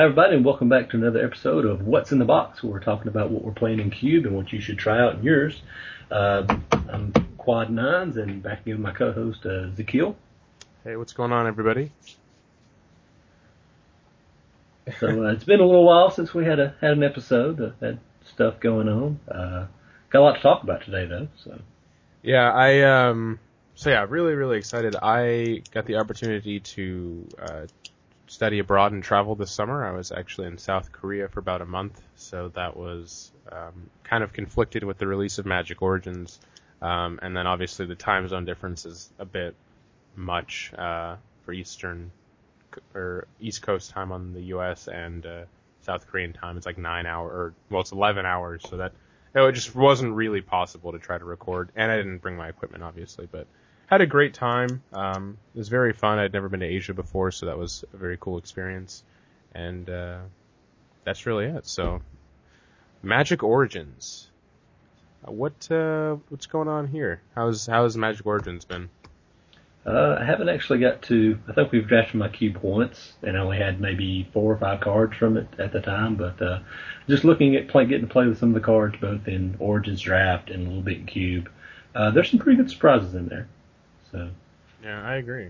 Hi everybody, and welcome back to another episode of What's in the Box, where we're talking about what we're playing in Cube and what you should try out in yours. I'm Quad Nines, and back again with my co-host Zakil. Hey, what's going on, everybody? So it's been a little while since we had an episode. Had stuff going on. Got a lot to talk about today, though. Yeah, really excited. I got the opportunity to study abroad and travel this summer. I was actually in South Korea for about a month, so that was kind of conflicted with the release of Magic Origins, and then obviously the time zone difference is a bit much for East Coast time on the U.S. and South Korean time. It's like 9 hours, it's 11 hours, so that it just wasn't really possible to try to record, and I didn't bring my equipment, obviously, but had a great time. It was very fun. I'd never been to Asia before, so that was a very cool experience. And that's really it. So, Magic Origins. What's going on here? How's Magic Origins been? I haven't actually got to. I think we've drafted my cube once, and I only had maybe 4 or 5 cards from it at the time. But just looking at getting to play with some of the cards, both in Origins Draft and a little bit in Cube. There's some pretty good surprises in there. So. Yeah, I agree.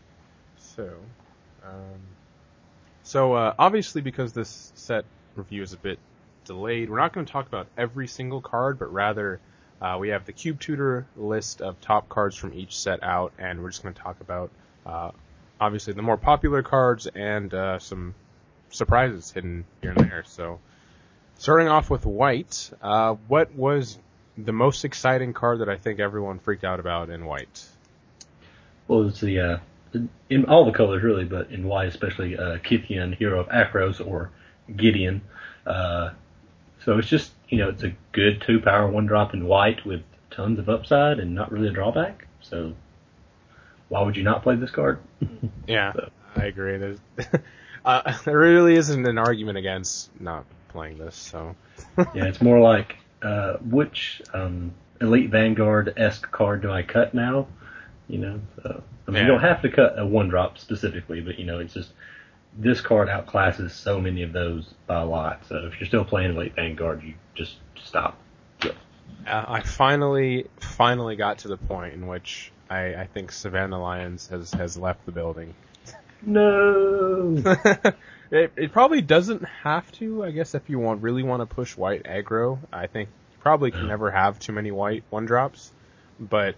So obviously because this set review is a bit delayed, we're not going to talk about every single card, but rather we have the Cube Tutor list of top cards from each set out, and we're just going to talk about obviously the more popular cards and some surprises hidden here and there. So starting off with White, what was the most exciting card that I think everyone freaked out about in White? Well, it's in all the colors really, but in white especially, Kithian, Hero of Akros, or Gideon. So it's just, it's a good 2-power 1-drop in white with tons of upside and not really a drawback. So why would you not play this card? Yeah, so. I agree. There really isn't an argument against not playing this. So yeah, it's more like which Elite Vanguard-esque card do I cut now? You don't have to cut a 1-drop specifically, but it's just this card outclasses so many of those by a lot. So if you're still playing Elite Vanguard, you just stop. I finally got to the point in which I think Savannah Lions has left the building. No. It probably doesn't have to. I guess if you really want to push white aggro, I think you probably can never have too many white 1-drops. But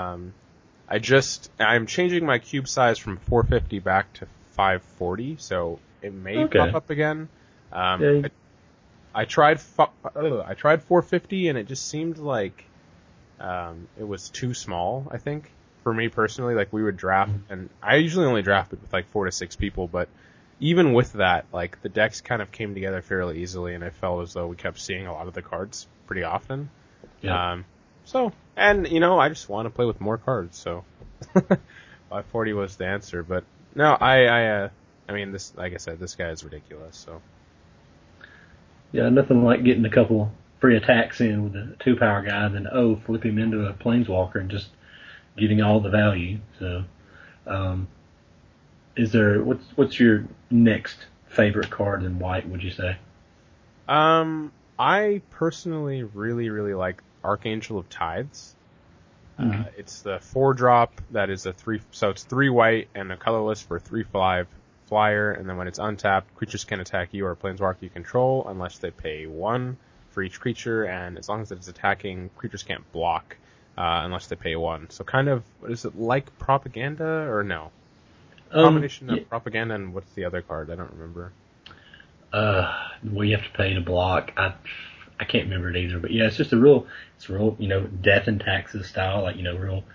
I'm changing my cube size from 450 back to 540, so it may pop up again. I tried 450, and it just seemed like it was too small, I think, for me personally. Like, we would draft, and I usually only draft it with like 4 to 6 people, but even with that, like, the decks kind of came together fairly easily, and I felt as though we kept seeing a lot of the cards pretty often. Yeah. I just want to play with more cards, so 540 was the answer. But no, I mean, this, like I said, this guy is ridiculous. So yeah, nothing like getting a couple free attacks in with a 2-power guy, then flip him into a Planeswalker and just getting all the value. So, what's your next favorite card in white? Would you say? I personally really like Archangel of Tithes. It's the 4-drop that is a 3, so it's 3 white and a colorless for 3/5 flyer, and then when it's untapped, creatures can attack you or a planeswalker you control unless they pay 1 for each creature, and as long as it's attacking, creatures can't block unless they pay 1. So kind of, is it like Propaganda or no? Combination of Propaganda and what's the other card? I don't remember. Well, you have to pay to block. I can't remember it either, but yeah, it's real, death and taxes style, like, real,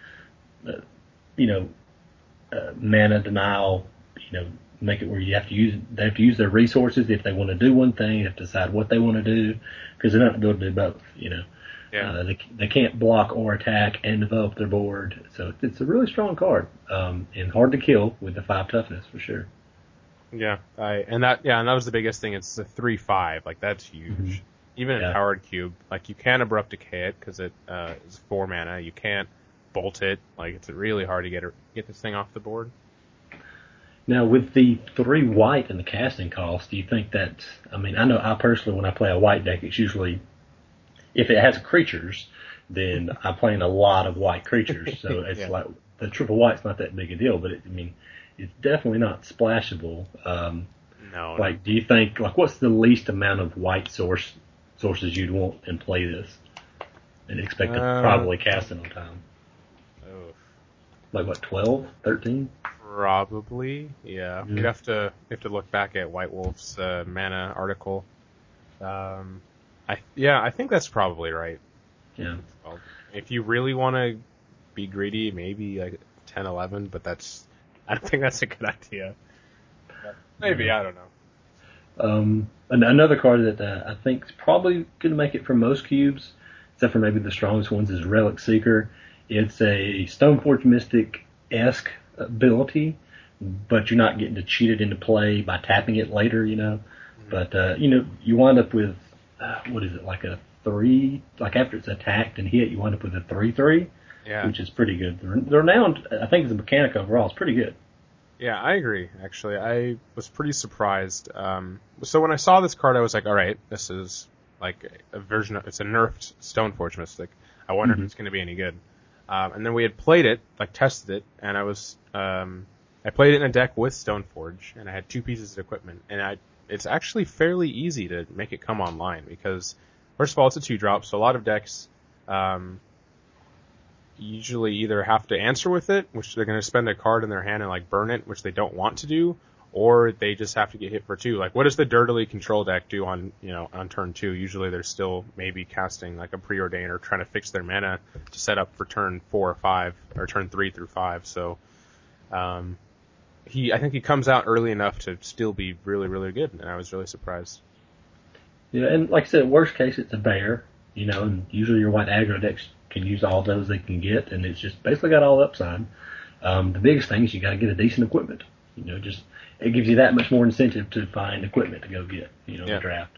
mana denial, make it where they have to use their resources. If they want to do one thing, they have to decide what they want to do, because they're not going to be able to do both, Yeah. They can't block or attack and develop their board, so it's a really strong card, and hard to kill with the 5 toughness for sure. Yeah, and that was the biggest thing. It's the 3/5, like, that's huge. Mm-hmm. Even in Powered Cube, like, you can't Abrupt Decay it because it is 4 mana. You can't Bolt it. Like, it's really hard to get this thing off the board. Now, with the 3 white and the casting cost, do you think that, I mean, I know I personally, when I play a white deck, it's usually, if it has creatures, then I'm playing a lot of white creatures. So it's Yeah. like, the triple white's not that big a deal, but it's definitely not splashable. No. Like, do you think, like, what's the least amount of white sources you'd want and play this? And expect to probably cast it on time? Oh, Like, what, 12, 13? probably, yeah. Yeah. You'd have to look back at White Wolf's mana article. I think that's probably right. Yeah. Well, if you really want to be greedy, maybe like 10, 11, but I don't think that's a good idea. But maybe, I don't know. And another card that I think is probably going to make it for most cubes, except for maybe the strongest ones, is Relic Seeker. It's a Stoneforge Mystic-esque ability, but you're not getting to cheat it into play by tapping it later, But, you wind up with, what is it, like a 3, like after it's attacked and hit, you wind up with a 3/3, Yeah. which is pretty good. The renowned, I think, as a mechanic overall is pretty good. Yeah, I agree, actually. I was pretty surprised. So when I saw this card, I was like, alright, this is like a version of, it's a nerfed Stoneforge Mystic. I wonder if it's going to be any good. And then we had played it, like tested it, and I played it in a deck with Stoneforge, and I had 2 pieces of equipment, and it's actually fairly easy to make it come online, because, first of all, it's a 2-drop, so a lot of decks, usually either have to answer with it, which they're going to spend a card in their hand and like burn it, which they don't want to do, or they just have to get hit for 2. Like, what does the Dirtily control deck do on turn 2? Usually they're still maybe casting like a Preordain or trying to fix their mana to set up for turn 4 or 5, or turn 3 through 5. So, I think he comes out early enough to still be really, really good, and I was really surprised. Yeah, and like I said, worst case, it's a bear, and usually your white aggro decks can use all those they can get, and it's just basically got all upside. The biggest thing is you got to get a decent equipment. Just it gives you that much more incentive to find equipment to go get, in the draft.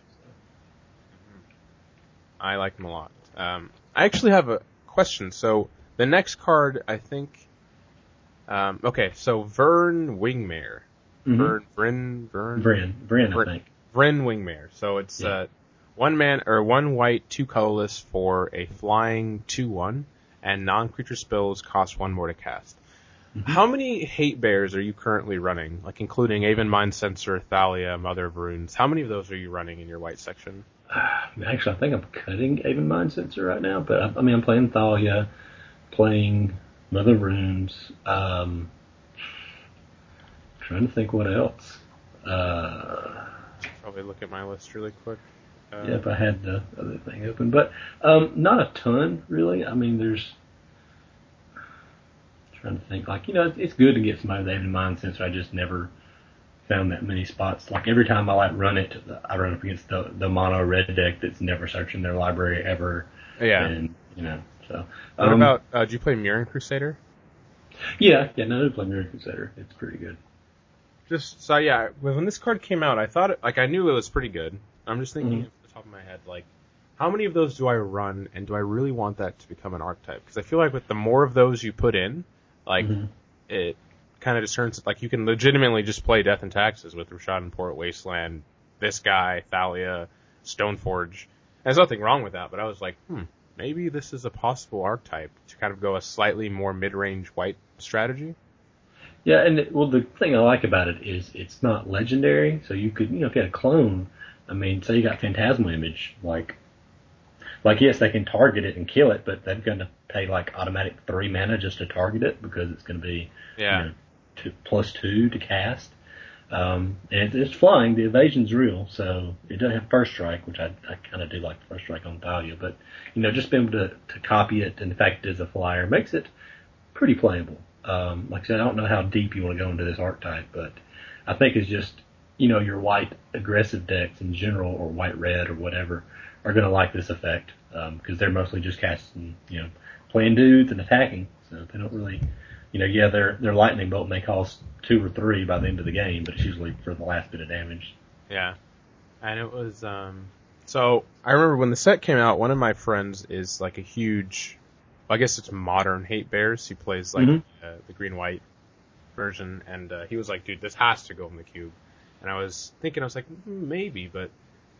I like him a lot. I actually have a question. So the next card, I think. Okay, so Vern Wingmare. Vren, I think. Vren Wingmare. So it's 1 white, 2 colorless for a flying 2/1, and non-creature spells cost 1 more to cast. How many hate bears are you currently running? Like, including Aven Mind Sensor, Thalia, Mother of Runes. How many of those are you running in your white section? Actually, I think I'm cutting Aven Mind Sensor right now, but I'm playing Thalia, playing Mother of Runes, trying to think what else. Probably look at my list really quick. If I had the other thing open. But not a ton, really. I mean, trying to think. Like, it's good to get somebody with Aven Mind Sensor. I just never found that many spots. Like, every time I run it, I run up against the mono red deck that's never searching their library ever. Yeah. And, so. What about, do you play Mirran Crusader? Yeah, no, I do play Mirran Crusader. It's pretty good. When this card came out, I thought, I knew it was pretty good. I'm just thinking off the top of my head, like, how many of those do I run, and do I really want that to become an archetype? Because I feel like with the more of those you put in, like, it kind of just turns, like, you can legitimately just play Death and Taxes with Rashad and Port Wasteland, this guy, Thalia, Stoneforge. There's nothing wrong with that, but I was like, maybe this is a possible archetype to kind of go a slightly more mid-range white strategy. Yeah, and the thing I like about it is it's not legendary, so you could, if you had a clone, I mean, say you got Phantasmal Image, like yes, they can target it and kill it, but they're going to pay like automatic 3 mana just to target it because it's going to be +2 to cast. And it's flying. The evasion's real, so it doesn't have first strike, which I kind of do like first strike on Thalia, but just being able to copy it, and the fact it is a flyer makes it pretty playable. Like I said, I don't know how deep you want to go into this archetype, but I think it's just, your white aggressive decks in general, or white red or whatever, are going to like this effect, because they're mostly just casting, playing dudes and attacking, so they don't really, their lightning bolt may cost 2 or 3 by the end of the game, but it's usually for the last bit of damage. Yeah. And it was, so I remember when the set came out, one of my friends is like a huge, I guess it's modern hate bears. He plays like the green-white version, and he was like, dude, this has to go in the cube. And I was like, maybe, but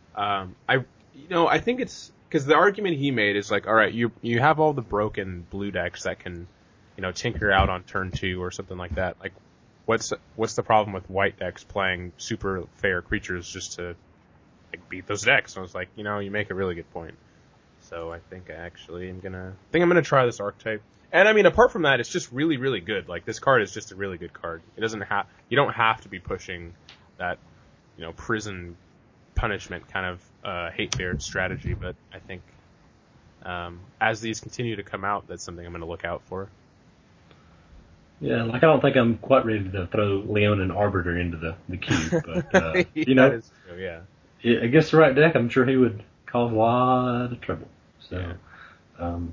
I think it's because the argument he made is like, all right, you have all the broken blue decks that can, tinker out on turn 2 or something like that. Like, what's the problem with white decks playing super fair creatures just to like beat those decks? And I was like, you make a really good point. So I think I'm gonna try this archetype. And I mean, apart from that, it's just really, really good. Like, this card is just a really good card. You don't have to be pushing that, prison punishment kind of hate beard strategy, but I think as these continue to come out, that's something I'm going to look out for. Yeah, like I don't think I'm quite ready to throw Leon and Arbiter into the cube, but that is true, yeah. Against the right deck, I'm sure he would cause a lot of trouble. So, yeah. Let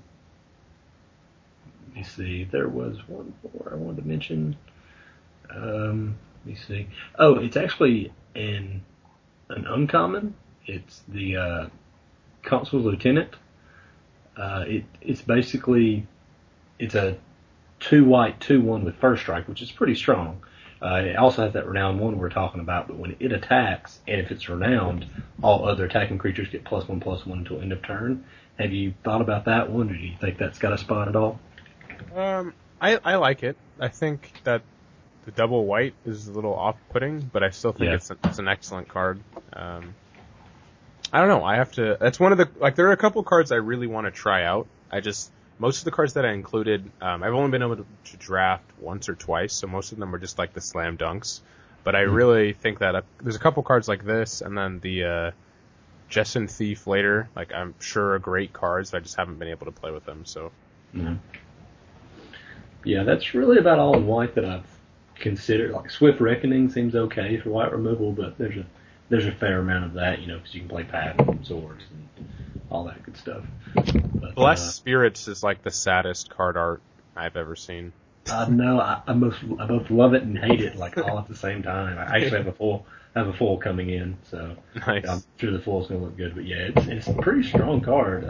me see. There was one more I wanted to mention. Let me see. Oh, it's actually an uncommon. It's the Consul's Lieutenant. It's basically a 2-white 2/1 with first strike, which is pretty strong. It also has that renowned 1 we're talking about, but when it attacks, and if it's renowned, all other attacking creatures get +1/+1 until end of turn. Have you thought about that one, or do you think that's got a spot at all? I like it. I think that the double white is a little off-putting, but I still think it's an excellent card. I don't know. That's one of there are a couple cards I really want to try out. Most of the cards that I included, I've only been able to draft once or twice, so most of them are just like the slam dunks. But I really think that there's a couple cards like this, and then the Jessamine Thief later, like, I'm sure are great cards, but I just haven't been able to play with them, so. Mm-hmm. Yeah, that's really about all in white that I've considered. Like, Swift Reckoning seems okay for white removal, but there's a fair amount of that, because you can play Path and Swords and all that good stuff. But, Blessed Spirits is like the saddest card art I've ever seen. No, I both love it and hate it, like, all at the same time. I actually have a full coming in, so nice. I'm sure the full is going to look good. But yeah, it's a pretty strong card.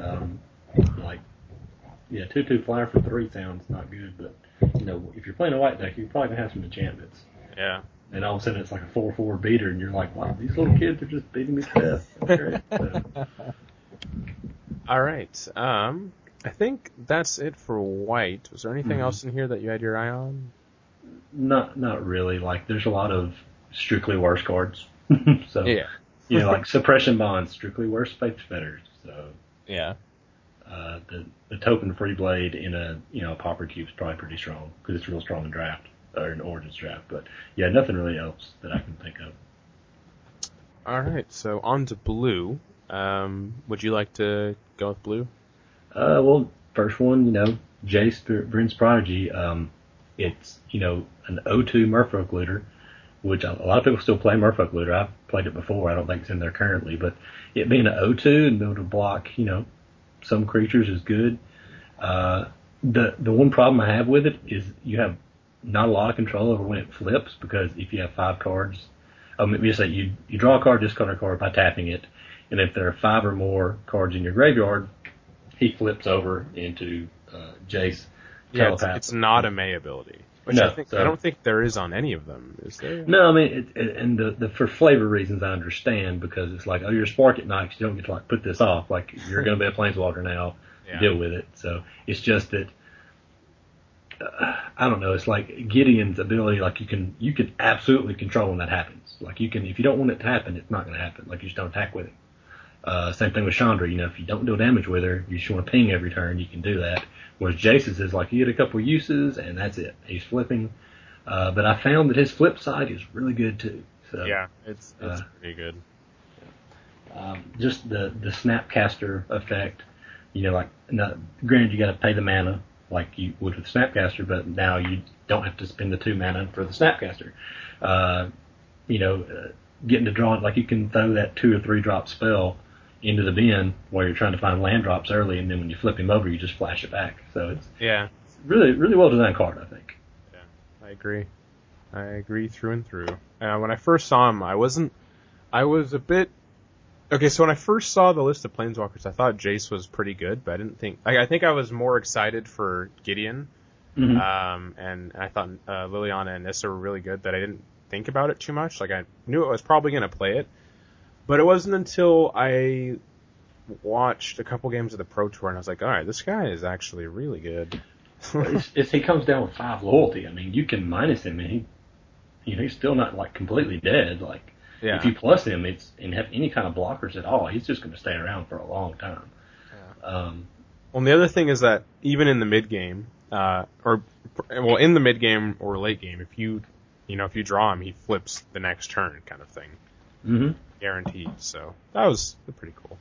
2/2 flyer for 3 sounds not good, but if you're playing a white deck, you're probably gonna have some enchantments. Yeah. And all of a sudden it's like a 4/4 beater, and you're like, wow, these little kids are just beating me to death. That's great. So. All right. I think that's it for white. Was there anything else in here that you had your eye on? Not really. Like, there's a lot of strictly worse cards. So, yeah. Like Suppression Bonds, strictly worse Faith Fetters. So, yeah. The token Free Blade in a Pauper Cube is probably pretty strong because it's real strong in draft or in Origins draft. But yeah, nothing really else that I can think of. All right. So on to blue. Would you like to go with blue? Well, first one, Jace, Bryn's Prodigy. It's, an 0/2 Merfolk Looter, which a lot of people still play Merfolk Looter. I've played it before. I don't think it's in there currently, but it being an 0/2 and be able to block, some creatures is good. The one problem I have with it is you have not a lot of control over when it flips, because if you have 5 cards, you say you draw a card, discard a card by tapping it, and if there are 5 or more cards in your graveyard, he flips over into Jace. Yeah, it's not a May ability. Which no, I don't think there is on any of them, is there? No, I mean, and for flavor reasons I understand, because it's like, you're a Spark at Night, you don't get to like put this off, like you're going to be a Planeswalker now, deal with it. So it's just that I don't know. It's like Gideon's ability, like you can absolutely control when that happens. Like if you don't want it to happen, it's not going to happen. Like you just don't attack with him. Same thing with Chandra. If you don't deal damage with her, you just want to ping every turn, you can do that. Whereas Jace's is like you get a couple uses and that's it. He's flipping. But I found that his flip side is really good too. So, yeah, it's pretty good. Just the Snapcaster effect, granted you got to pay the mana like you would with Snapcaster, but now you don't have to spend the 2 mana for the Snapcaster. Getting to draw it, like you can throw that 2 or 3 drop spell into the bin while you're trying to find land drops early, and then when you flip him over, you just flash it back. So it's really, really well designed card, I think. Yeah, I agree through and through. When I first saw him, I was a bit. Okay, so when I first saw the list of Planeswalkers, I thought Jace was pretty good, but I didn't think. I think I was more excited for Gideon, And I thought Liliana and Nissa were really good that I didn't think about it too much. Like I knew I was probably going to play it, but it wasn't until I watched a couple games of the Pro Tour and I was like, all right, this guy is actually really good. He comes down with 5 loyalty. I mean, you can minus him and he's still not like completely dead. Like if you plus him, and have any kind of blockers at all, he's just going to stay around for a long time. Yeah. Well, the other thing is that even in the mid game, in the mid game or late game, if you draw him, he flips the next turn, kind of thing. Mm-hmm. Guaranteed. So that was pretty cool.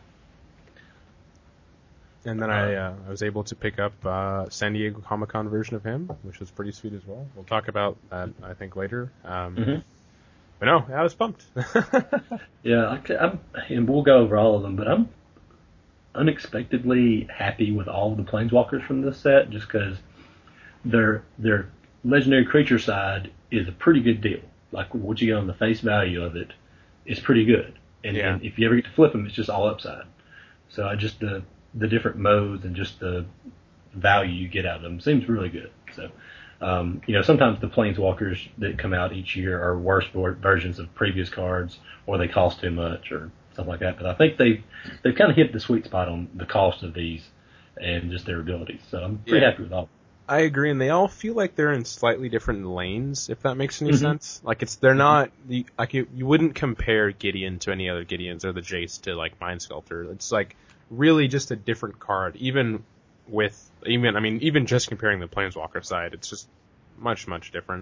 And then I was able to pick up San Diego Comic-Con version of him, which was pretty sweet as well. We'll talk about that, I think, later. But no, I was pumped. Yeah, and we'll go over all of them, but I'm unexpectedly happy with all of the Planeswalkers from this set, just because their legendary creature side is a pretty good deal. Like what you get on the face value of it is pretty good, and if you ever get to flip them, it's just all upside. So I just the different modes and just the value you get out of them seems really good. So, sometimes the Planeswalkers that come out each year are worse versions of previous cards, or they cost too much, or stuff like that. But I think they've kind of hit the sweet spot on the cost of these and just their abilities. So I'm pretty happy with all. I agree, and they all feel like they're in slightly different lanes, if that makes any sense. Like they're not like you wouldn't compare Gideon to any other Gideons or the Jace to like Mind Sculptor. It's like really just a different card, even just comparing the Planeswalker side, it's just much, much different.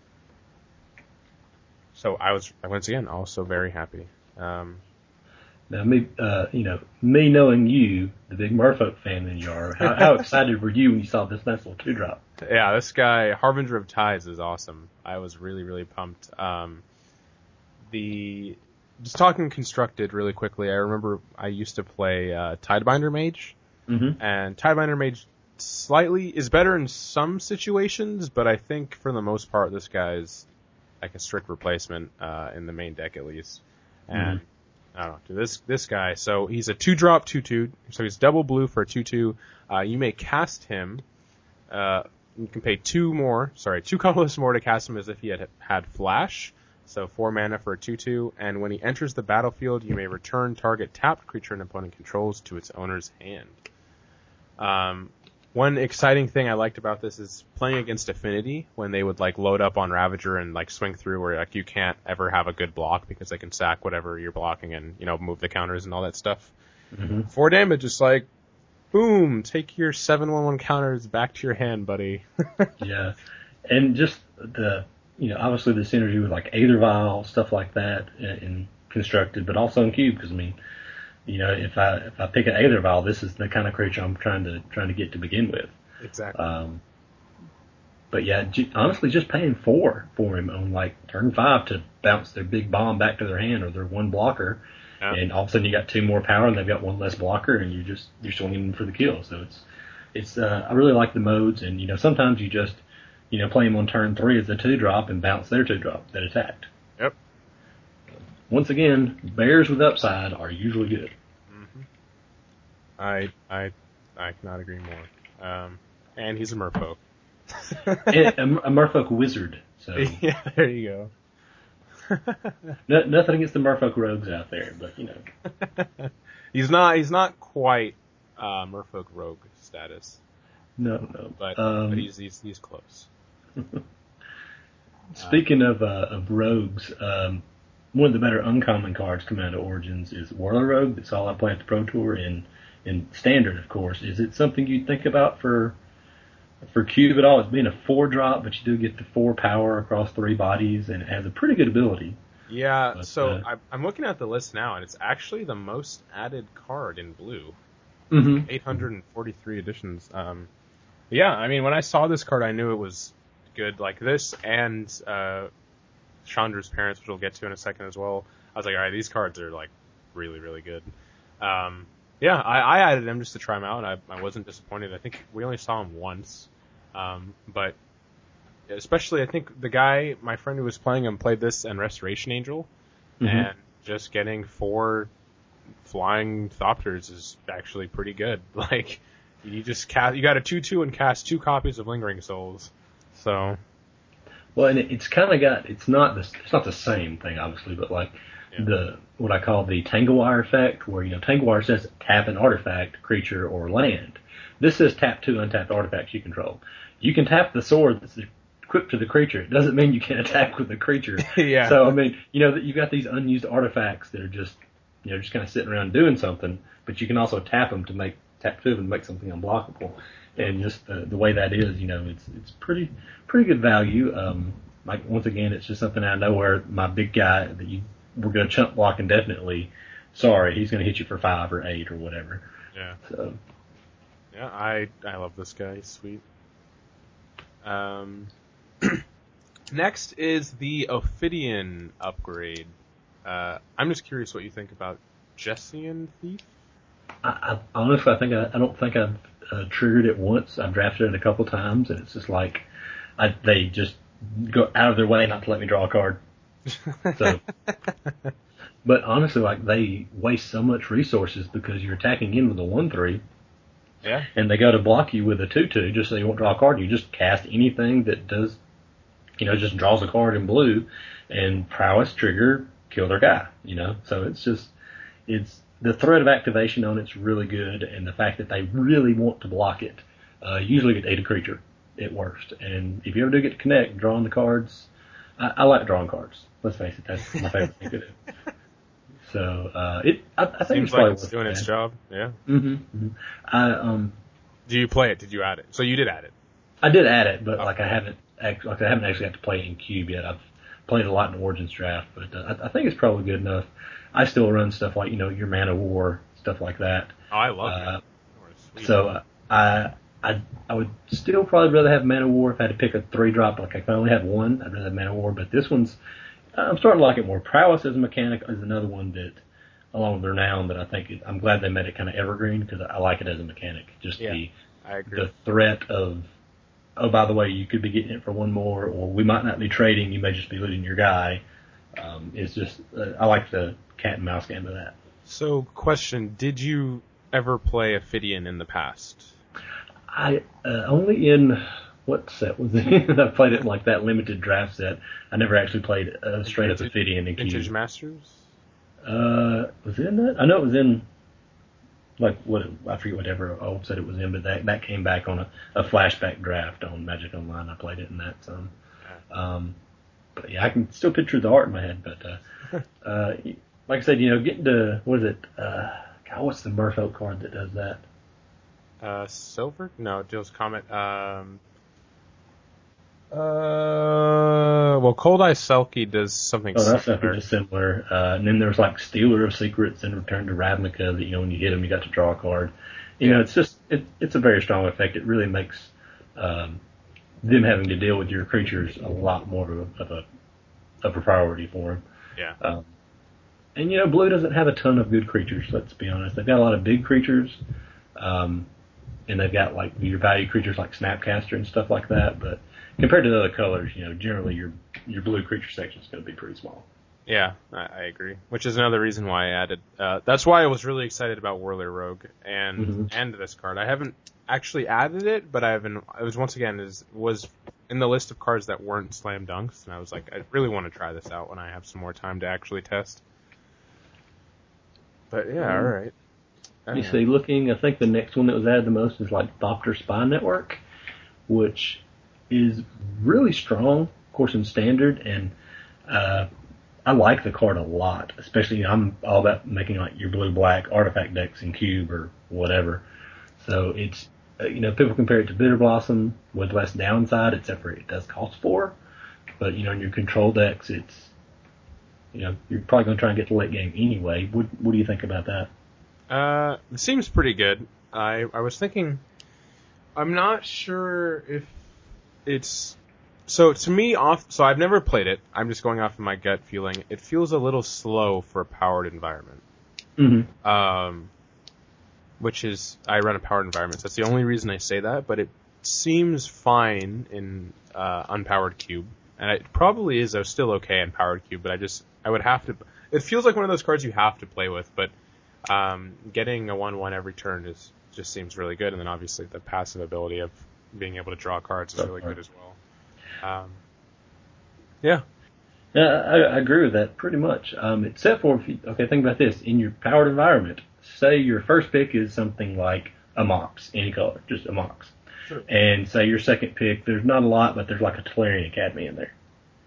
So I was, once again, also very happy. Now, me knowing you, the big Merfolk fan that you are, how excited were you when you saw this nice little 2-drop? Yeah, this guy, Harbinger of Tides, is awesome. I was really, really pumped. Just talking constructed really quickly, I remember I used to play Tidebinder Mage, and Tidebinder Mage is better in some situations, but I think for the most part this guy's like a strict replacement in the main deck at least. And I don't know, this guy, so he's a 2-drop 2/2, so he's double blue for a 2/2. You may cast him, you can pay 2 colorless more to cast him as if he had flash. So 4 mana for a 2/2, and when he enters the battlefield, you may return target tapped creature an opponent controls to its owner's hand. One exciting thing I liked about this is playing against Affinity, when they would like load up on Ravager and like swing through where like you can't ever have a good block because they can sack whatever you're blocking and move the counters and all that stuff. 4 damage is like, boom, take your 7/1/1 counters back to your hand, buddy. Yeah, and just obviously the synergy with like Aether Vial, stuff like that in constructed, but also in cube, because if I pick an Aether Vial, this is the kind of creature I'm trying to get to begin with. Exactly. But yeah, honestly, just paying 4 for him on like turn 5 to bounce their big bomb back to their hand or their 1 blocker, and all of a sudden you got 2 more power and they've got 1 less blocker, and you're swinging them for the kill. So it's I really like the modes, and sometimes you just play them on turn 3 as a 2-drop and bounce their 2-drop that attacked. Yep. Once again, bears with upside are usually good. I cannot agree more. And he's a Merfolk. A Merfolk wizard. So yeah, there you go. Nothing against the Merfolk rogues out there, but he's not quite Merfolk rogue status. No. But he's close. Speaking of rogues, one of the better uncommon cards coming out of Origins is Warlord Rogue. That's all I play at the Pro Tour in Standard, of course. Is it something you think about for Cube at all? It's being a 4-drop, but you do get the 4 power across 3 bodies, and it has a pretty good ability. Yeah, but, so I'm looking at the list now, and it's actually the most added card in blue. 843 editions. Yeah, I mean, when I saw this card, I knew it was good. Like this and Chandra's Parents, which we'll get to in a second as well. I was like, all right, these cards are like really, really good. Yeah, I added them just to try them out, and I wasn't disappointed. I think we only saw them once, but especially I think my friend who was playing him played this and Restoration Angel, and just getting 4 flying Thopters is actually pretty good. Like, You just cast. You got a 2/2 and cast 2 copies of Lingering Souls. So. Well, and it's kind of got. It's not the same thing, obviously, but like what I call the Tanglewire effect, where Tanglewire says tap an artifact, creature, or land. This says tap 2 untapped artifacts you control. You can tap the sword that's equipped to the creature. It doesn't mean you can attack with the creature. Yeah. So I mean, you've got these unused artifacts that are just just kind of sitting around doing something, but you can also tap them to make tap 2 and make something unblockable. And just the way that is, it's pretty good value. Like once again, it's just something out of nowhere. My big guy that we're going to chunk block indefinitely. Sorry, he's going to hit you for 5 or 8 or whatever. Yeah. So. Yeah, I love this guy. He's sweet. Next is the Ophidian upgrade. I'm just curious what you think about Jessian Thief. I honestly, I don't think I've triggered it once. I've drafted it a couple times, and it's just like they just go out of their way not to let me draw a card. So, but honestly, like they waste so much resources because you're attacking in with a 1/3. Yeah. And they go to block you with a 2/2 just so you won't draw a card. You just cast anything that does, just draws a card in blue, and prowess, trigger, kill their guy. So it's the threat of activation on it's really good, and the fact that they really want to block it. Usually get 8 a creature at worst, and if you ever do get to connect, drawing the cards, I like drawing cards. Let's face it, that's my favorite thing to do. So I think Seems it's probably like it's doing its job. Yeah. Mm-hmm. Do you play it? Did you add it? So you did add it. I did add it, but I haven't actually got to play it in Cube yet. I've played a lot in Origins Draft, but I think it's probably good enough. I still run stuff like your Man of War, stuff like that. Oh, I love Man of War. So I would still probably rather have Man of War if I had to pick a 3-drop. Like if I only had one, I'd rather have Man of War. But this one's I'm starting to like it more. Prowess as a mechanic is another one that, along with Renown, that I think I'm glad they made it kind of evergreen because I like it as a mechanic. Just I agree. The threat of, oh, by the way, you could be getting it for one more, or we might not be trading. You may just be losing your guy. It's just I like the cat and mouse game of that. So, question: did you ever play Ophidian in the past? I only in what set was it? I played it in like that limited draft set. I never actually played straight up Ophidian in Cube. Vintage Masters? Was it in that? I know it was in like I forget whatever old set it was in, but that came back on a flashback draft on Magic Online. I played it in that some. But yeah, I can still picture the art in my head. But like I said, getting to what is it? God, what's the Merfolk card that does that? Silver? No, Jill's Comet. Well, Cold Eye Selkie does something similar. That's something just similar. And then there's like Stealer of Secrets and Return to Ravnica that, when you hit them, you got to draw a card. It's just, it's a very strong effect. It really makes, them having to deal with your creatures a lot more of a priority for them. Yeah. And Blue doesn't have a ton of good creatures, let's be honest. They've got a lot of big creatures, and they've got like your value creatures like Snapcaster and stuff like that, but compared to the other colors, generally your blue creature section is going to be pretty small. Yeah, I agree. Which is another reason why I added. That's why I was really excited about Whirler Rogue and this card. I haven't actually added it, but it was once again was in the list of cards that weren't slam dunks, and I was like, I really want to try this out when I have some more time to actually test. But yeah, all right. You see, I think the next one that was added the most is like Thopter Spy Network, which is really strong, of course, in Standard, and I like the card a lot. Especially, I'm all about making like your blue-black artifact decks in Cube or whatever. So it's, people compare it to Bitter Blossom with less downside, except for it does cost 4. But, in your control decks, it's, you're probably going to try and get to late game anyway. What do you think about that? It seems pretty good. I was thinking, I'm not sure if it's, so to me so I've never played it. I'm just going off of my gut feeling. It feels a little slow for a powered environment. Mm-hmm. Which is, I run a powered environment. So that's the only reason I say that, but it seems fine in, unpowered Cube. And it probably is still okay in powered Cube, but I would have to, it feels like one of those cards you have to play with, but getting a 1/1 every turn just seems really good. And then obviously the passive ability of being able to draw cards is really good as well. Yeah. Yeah, I agree with that pretty much. Except for think about this. In your powered environment, say your first pick is something like a Mox, any color, just a Mox. Sure. And say your second pick, there's not a lot, but there's like a Tolarian Academy in there.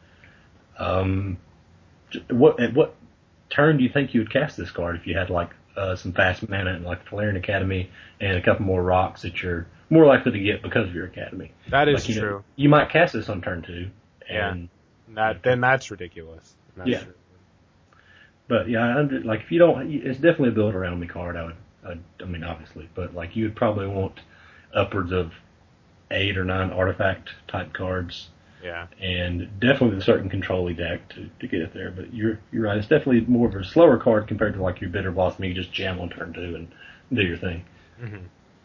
At what turn do you think you would cast this card if you had like some fast mana and like Tolarian Academy and a couple more rocks that you're more likely to get because of your Academy? That is like, true. You might cast this on turn 2. And then that's ridiculous. True. But yeah, like if you don't, it's definitely a build around me card. I mean, obviously, but like you would probably want upwards of 8 or 9 artifact type cards. Yeah. And definitely the certain control-y deck to get it there. But you're right. It's definitely more of a slower card compared to like your Bitter Blossom. You can just jam on turn 2 and do your thing. Mm-hmm.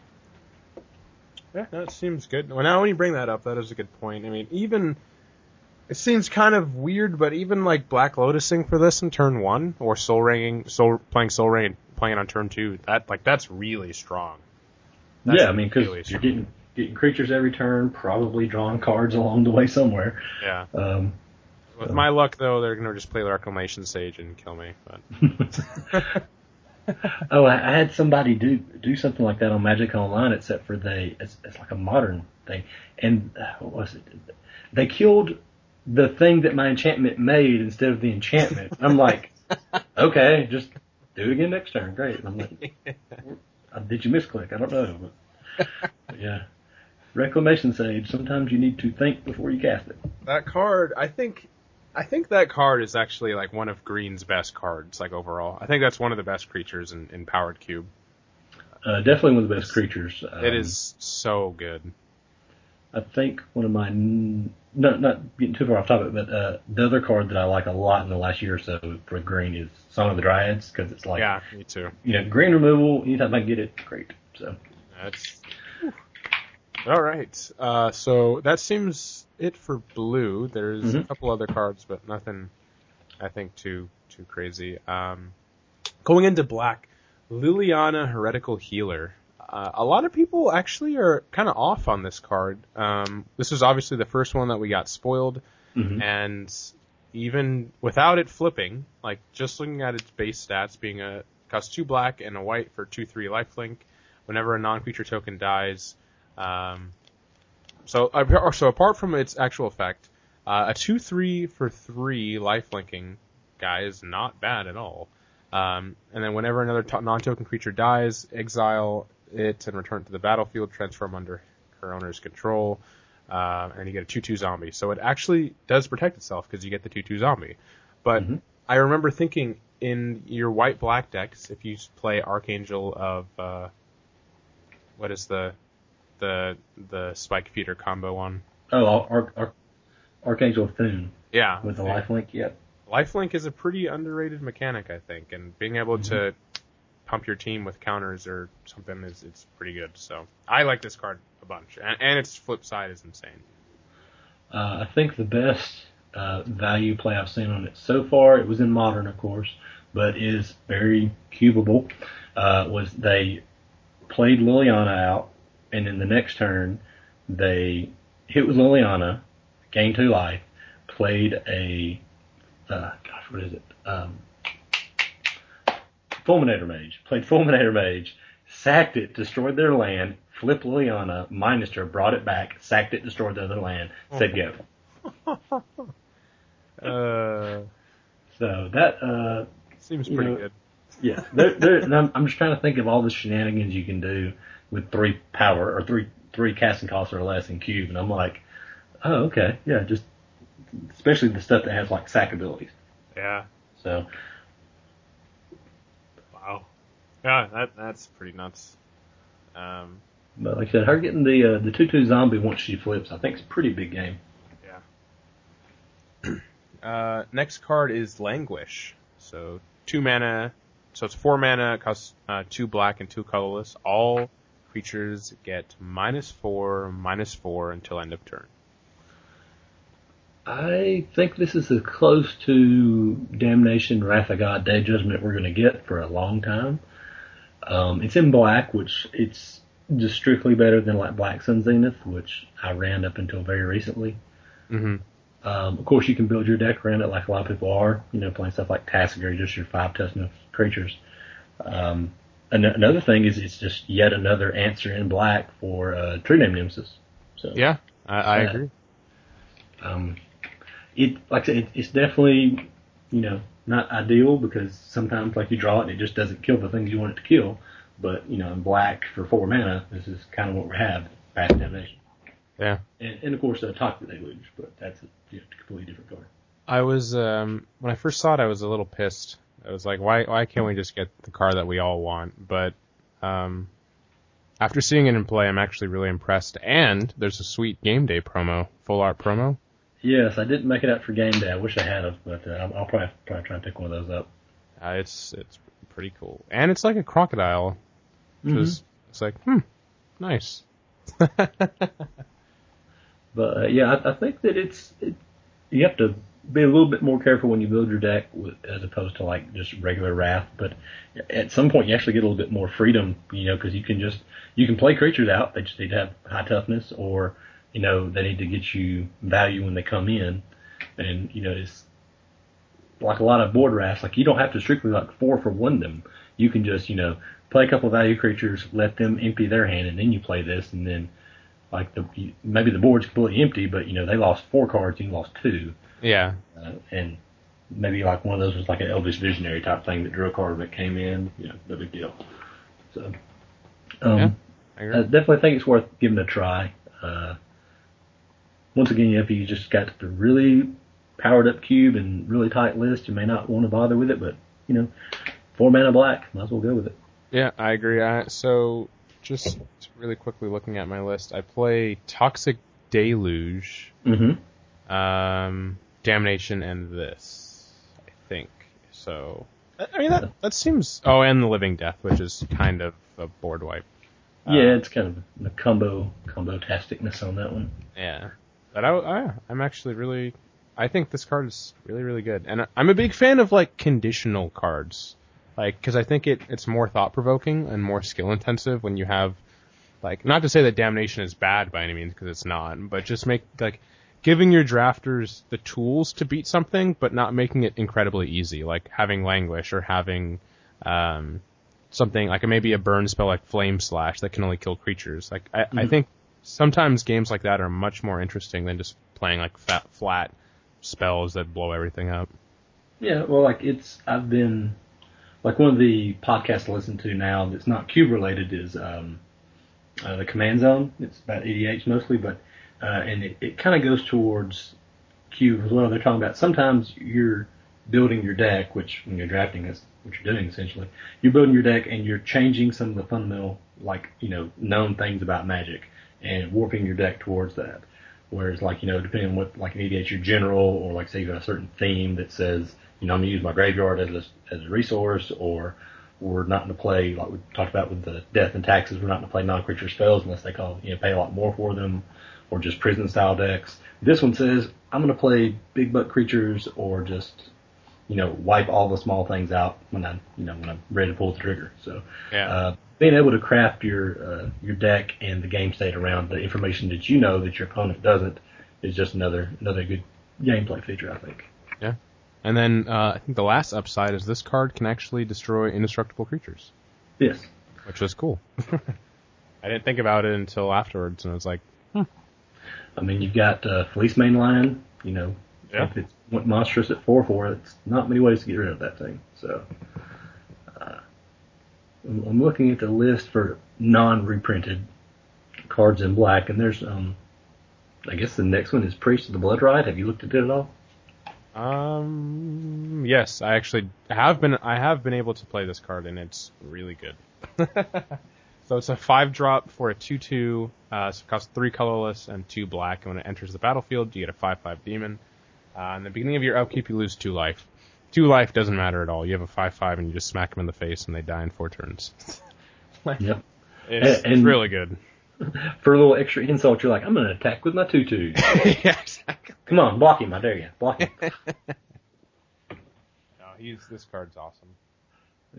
Yeah, that seems good. Well, now when you bring that up, that is a good point. I mean, even it seems kind of weird, but even like Black Lotusing for this in turn 1 or playing Soul Ring, playing it on turn 2, that's really strong. I mean, because you're getting creatures every turn, probably drawing cards along the way somewhere. Yeah. With my luck, though, they're gonna just play the Reclamation Sage and kill me. But Oh, I had somebody do something like that on Magic Online, except for it's like a modern thing. And what was it? They killed the thing that my enchantment made instead of the enchantment. I'm like, okay, just do it again next turn. Great. And I'm like, did you misclick? I don't know. But yeah. Reclamation Sage, sometimes you need to think before you cast it. That card, I think that card is actually like one of Green's best cards, like overall. I think that's one of the best creatures in Powered Cube. Definitely one of the best creatures. It is so good. I think one of my, not getting too far off topic, but the other card that I like a lot in the last year or so for Green is Song of the Dryads, because it's like, yeah, me too. Green removal, anytime I can get it, great. So that's all right. So that seems it for blue. There's a couple other cards, but nothing, I think, too crazy. Going into black, Liliana, Heretical Healer. A lot of people actually are kind of off on this card. This is obviously the first one that we got spoiled, and even without it flipping, like just looking at its base stats being costs 2 black and a white for 2/3 lifelink. Whenever a non-creature token dies, so apart from its actual effect, a 2/3 for 3 lifelinking guy is not bad at all. And then whenever another non-token creature dies, exile it and return it to the battlefield, transform under her owner's control, and you get a 2/2 zombie. So it actually does protect itself because you get the 2/2 zombie. But I remember thinking in your white-black decks, if you play Archangel of what is the Spike Feeder combo one? Oh, Archangel of Thune. Yeah. With the lifelink, yep. Lifelink is a pretty underrated mechanic, I think, and being able to pump your team with counters or something it's pretty good. So I like this card a bunch, and its flip side is insane. I think the best value play I've seen on it so far, it was in Modern, of course, but is very cubable, was they played Liliana out, and in the next turn, they hit with Liliana, gained 2 life, played a, what is it? Fulminator Mage. Played Fulminator Mage, sacked it, destroyed their land, flipped Liliana, minused her, brought it back, sacked it, destroyed the other land, said go. So that, seems pretty good. Yeah. I'm just trying to think of all the shenanigans you can do with 3 power, or three casting costs or less in Cube, and I'm like, oh, okay, yeah, just, especially the stuff that has like sack abilities. Yeah. So. Wow. Yeah, that's pretty nuts. But like I said, her getting the 2/2 zombie once she flips, I think is a pretty big game. Yeah. Next card is Languish. So 2 mana. So it's 4 mana, costs 2 black and 2 colorless. All creatures get -4/-4 until end of turn. I think this is as close to Damnation, Wrath of God, Day Judgment we're going to get for a long time. It's in black, which it's just strictly better than like Black Sun Zenith, which I ran up until very recently. Mm-hmm. Of course, you can build your deck around it like a lot of people are, playing stuff like Tassiger, just your 5 toughness creatures. Another thing is it's just yet another answer in black for True Name Nemesis. So yeah, I agree. Like I said, it's definitely not ideal because sometimes like you draw it and it just doesn't kill the things you want it to kill. But in black for 4 mana, this is kind of what we have: Fast Damnation. Yeah. And of course, Toxic Deluge, but that's a completely different card. I was when I first saw it, I was a little pissed. I was like, why can't we just get the card that we all want? But after seeing it in play, I'm actually really impressed. And there's a sweet game day promo, full art promo. Yes, I didn't make it out for game day. I wish I had, but I'll probably try and pick one of those up. It's pretty cool, and it's like a crocodile. It's like nice. But yeah, I think that you have to be a little bit more careful when you build your deck as opposed to like just regular Wrath. But at some point, you actually get a little bit more freedom, because you can play creatures out. They just need to have high toughness, or they need to get you value when they come in. And it's like a lot of board Wraths. Like you don't have to strictly like 4 for 1 them. You can just play a couple of value creatures, let them empty their hand, and then you play this, and then like maybe the board's completely empty, but they lost 4 cards, and you lost 2. Yeah. And maybe like one of those was like an Elvish Visionary type thing that drew a card that came in, no big deal. So, I definitely think it's worth giving a try. Once again, if you just got the really powered up cube and really tight list, you may not want to bother with it, but 4 mana black, might as well go with it. Yeah, I agree. So just really quickly looking at my list, I play Toxic Deluge, Damnation, and this, I think. So, I mean, that seems... Oh, and the Living Death, which is kind of a board wipe. Yeah, it's kind of the combo-tasticness on that one. Yeah. But I'm actually really... I think this card is really, really good. And I'm a big fan of, like, conditional cards. Like, because I think it's more thought-provoking and more skill-intensive when you have... Like, not to say that Damnation is bad by any means, because it's not, but just giving your drafters the tools to beat something, but not making it incredibly easy, like having Languish or having something like maybe a burn spell like Flame Slash that can only kill creatures. Like, I think sometimes games like that are much more interesting than just playing like flat spells that blow everything up. Yeah, well, I've been, like one of the podcasts I listen to now that's not cube related is the Command Zone. It's about EDH mostly, but and it kind of goes towards cube as well. They're talking about sometimes you're building your deck, which when you're drafting is what you're doing essentially. You're building your deck and you're changing some of the fundamental, known things about Magic and warping your deck towards that. Whereas, depending on what, like in EDH, your general, or like say you got a certain theme that says, I'm going to use my graveyard as a resource, or we're not going to play, like we talked about with the Death and Taxes, we're not going to play non-creature spells unless they pay a lot more for them, or just prison style decks. This one says, I'm going to play big butt creatures, or just, wipe all the small things out when I'm ready to pull the trigger. So, being able to craft your deck and the game state around the information that that your opponent doesn't is just another good gameplay feature, I think. Yeah. And then I think the last upside is this card can actually destroy indestructible creatures. Yes. Which is cool. I didn't think about it until afterwards, and I was like, I mean, you've got Fleece Mainline, Yeah. If it's monstrous at 4/4, it's not many ways to get rid of that thing. So, I'm looking at the list for non-reprinted cards in black, and there's, I guess the next one is Priest of the Blood Rite. Have you looked at it at all? Yes, I actually have been able to play this card, and it's really good. So it's a 5-drop for a 2/2, so it costs 3 colorless and 2 black, and when it enters the battlefield, you get a 5/5 demon. In the beginning of your upkeep, you lose 2 life. 2 life doesn't matter at all. You have a 5/5, and you just smack them in the face, and they die in 4 turns. Yep. It's really good. For a little extra insult, you're like, I'm going to attack with my 2/2. Yeah, exactly. Come on, block him, I dare you. Block him. No, this card's awesome. Yeah.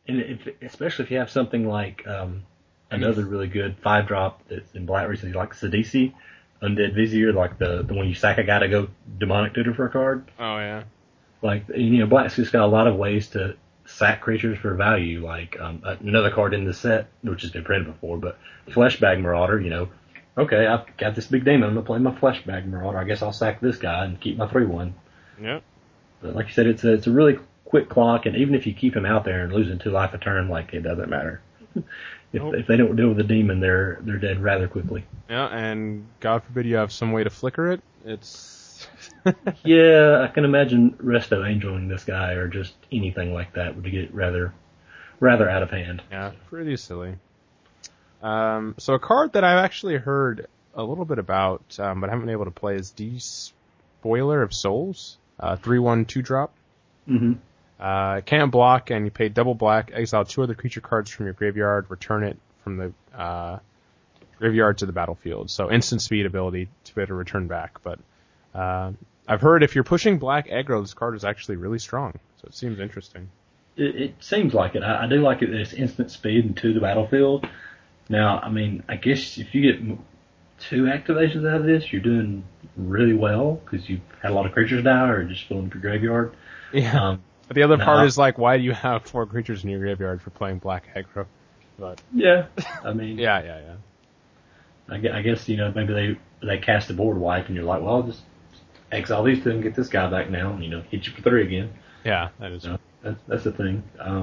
And especially if you have something like another really good 5-drop that's in black recently, like Sidisi, Undead Vizier, like the one you sack a guy to go demonic tutor for a card. Oh yeah. Like, black's just got a lot of ways to sack creatures for value. Like another card in the set, which has been printed before, but Fleshbag Marauder. Okay, I've got this big demon. I'm gonna play my Fleshbag Marauder. I guess I'll sack this guy and keep my 3/1. Yep. But like you said, it's a really quick clock, and even if you keep him out there and losing 2 life a turn, like, it doesn't matter. If they don't deal with the demon, they're dead rather quickly. Yeah, and God forbid you have some way to flicker it. It's Yeah, I can imagine Resto Angeling this guy or just anything like that would get rather out of hand. Yeah, pretty silly. So a card that I've actually heard a little bit about, but haven't been able to play is Despoiler of Souls, 3/1 2-drop. Mm-hmm. Can't block, and you pay double black, exile 2 other creature cards from your graveyard, return it from the graveyard to the battlefield. So instant speed ability to be able to return back. But I've heard if you're pushing black aggro, this card is actually really strong. So it seems interesting. It seems like it. I do like it that it's instant speed into the battlefield. Now, I mean, I guess if you get 2 activations out of this, you're doing really well because you've had a lot of creatures die or just filling up your graveyard. Yeah. But the other part is, like, why do you have 4 creatures in your graveyard for playing black aggro? But yeah, I mean, yeah. I guess maybe they cast a board wipe and you're like, well, just exile these 2 and get this guy back now, and hit you for 3 again. Yeah, that is. That's the thing.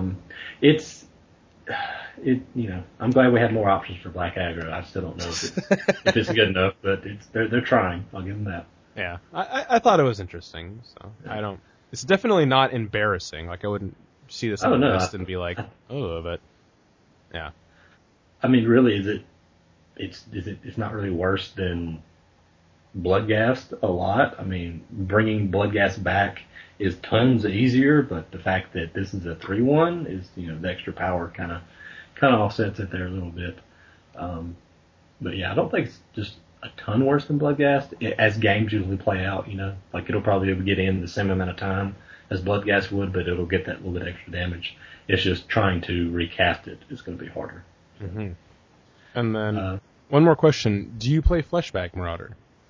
I'm glad we had more options for black aggro. I still don't know if it's good enough, but they're trying. I'll give them that. Yeah, I thought it was interesting. So I don't. It's definitely not embarrassing. Like, I wouldn't see this on the list and be like, oh, but yeah. I mean, really, it's not really worse than Bloodghast a lot. I mean, bringing Bloodghast back is tons easier, but the fact that this is a 3/1 is, the extra power kind of offsets it there a little bit. But yeah, I don't think it's just a ton worse than Bloodghast as games usually play out. Like, it'll probably get in the same amount of time as Bloodghast would, but it'll get that little bit extra damage. It's just trying to recast it is going to be harder. Mm-hmm. And then one more question: do you play Fleshbag Marauder?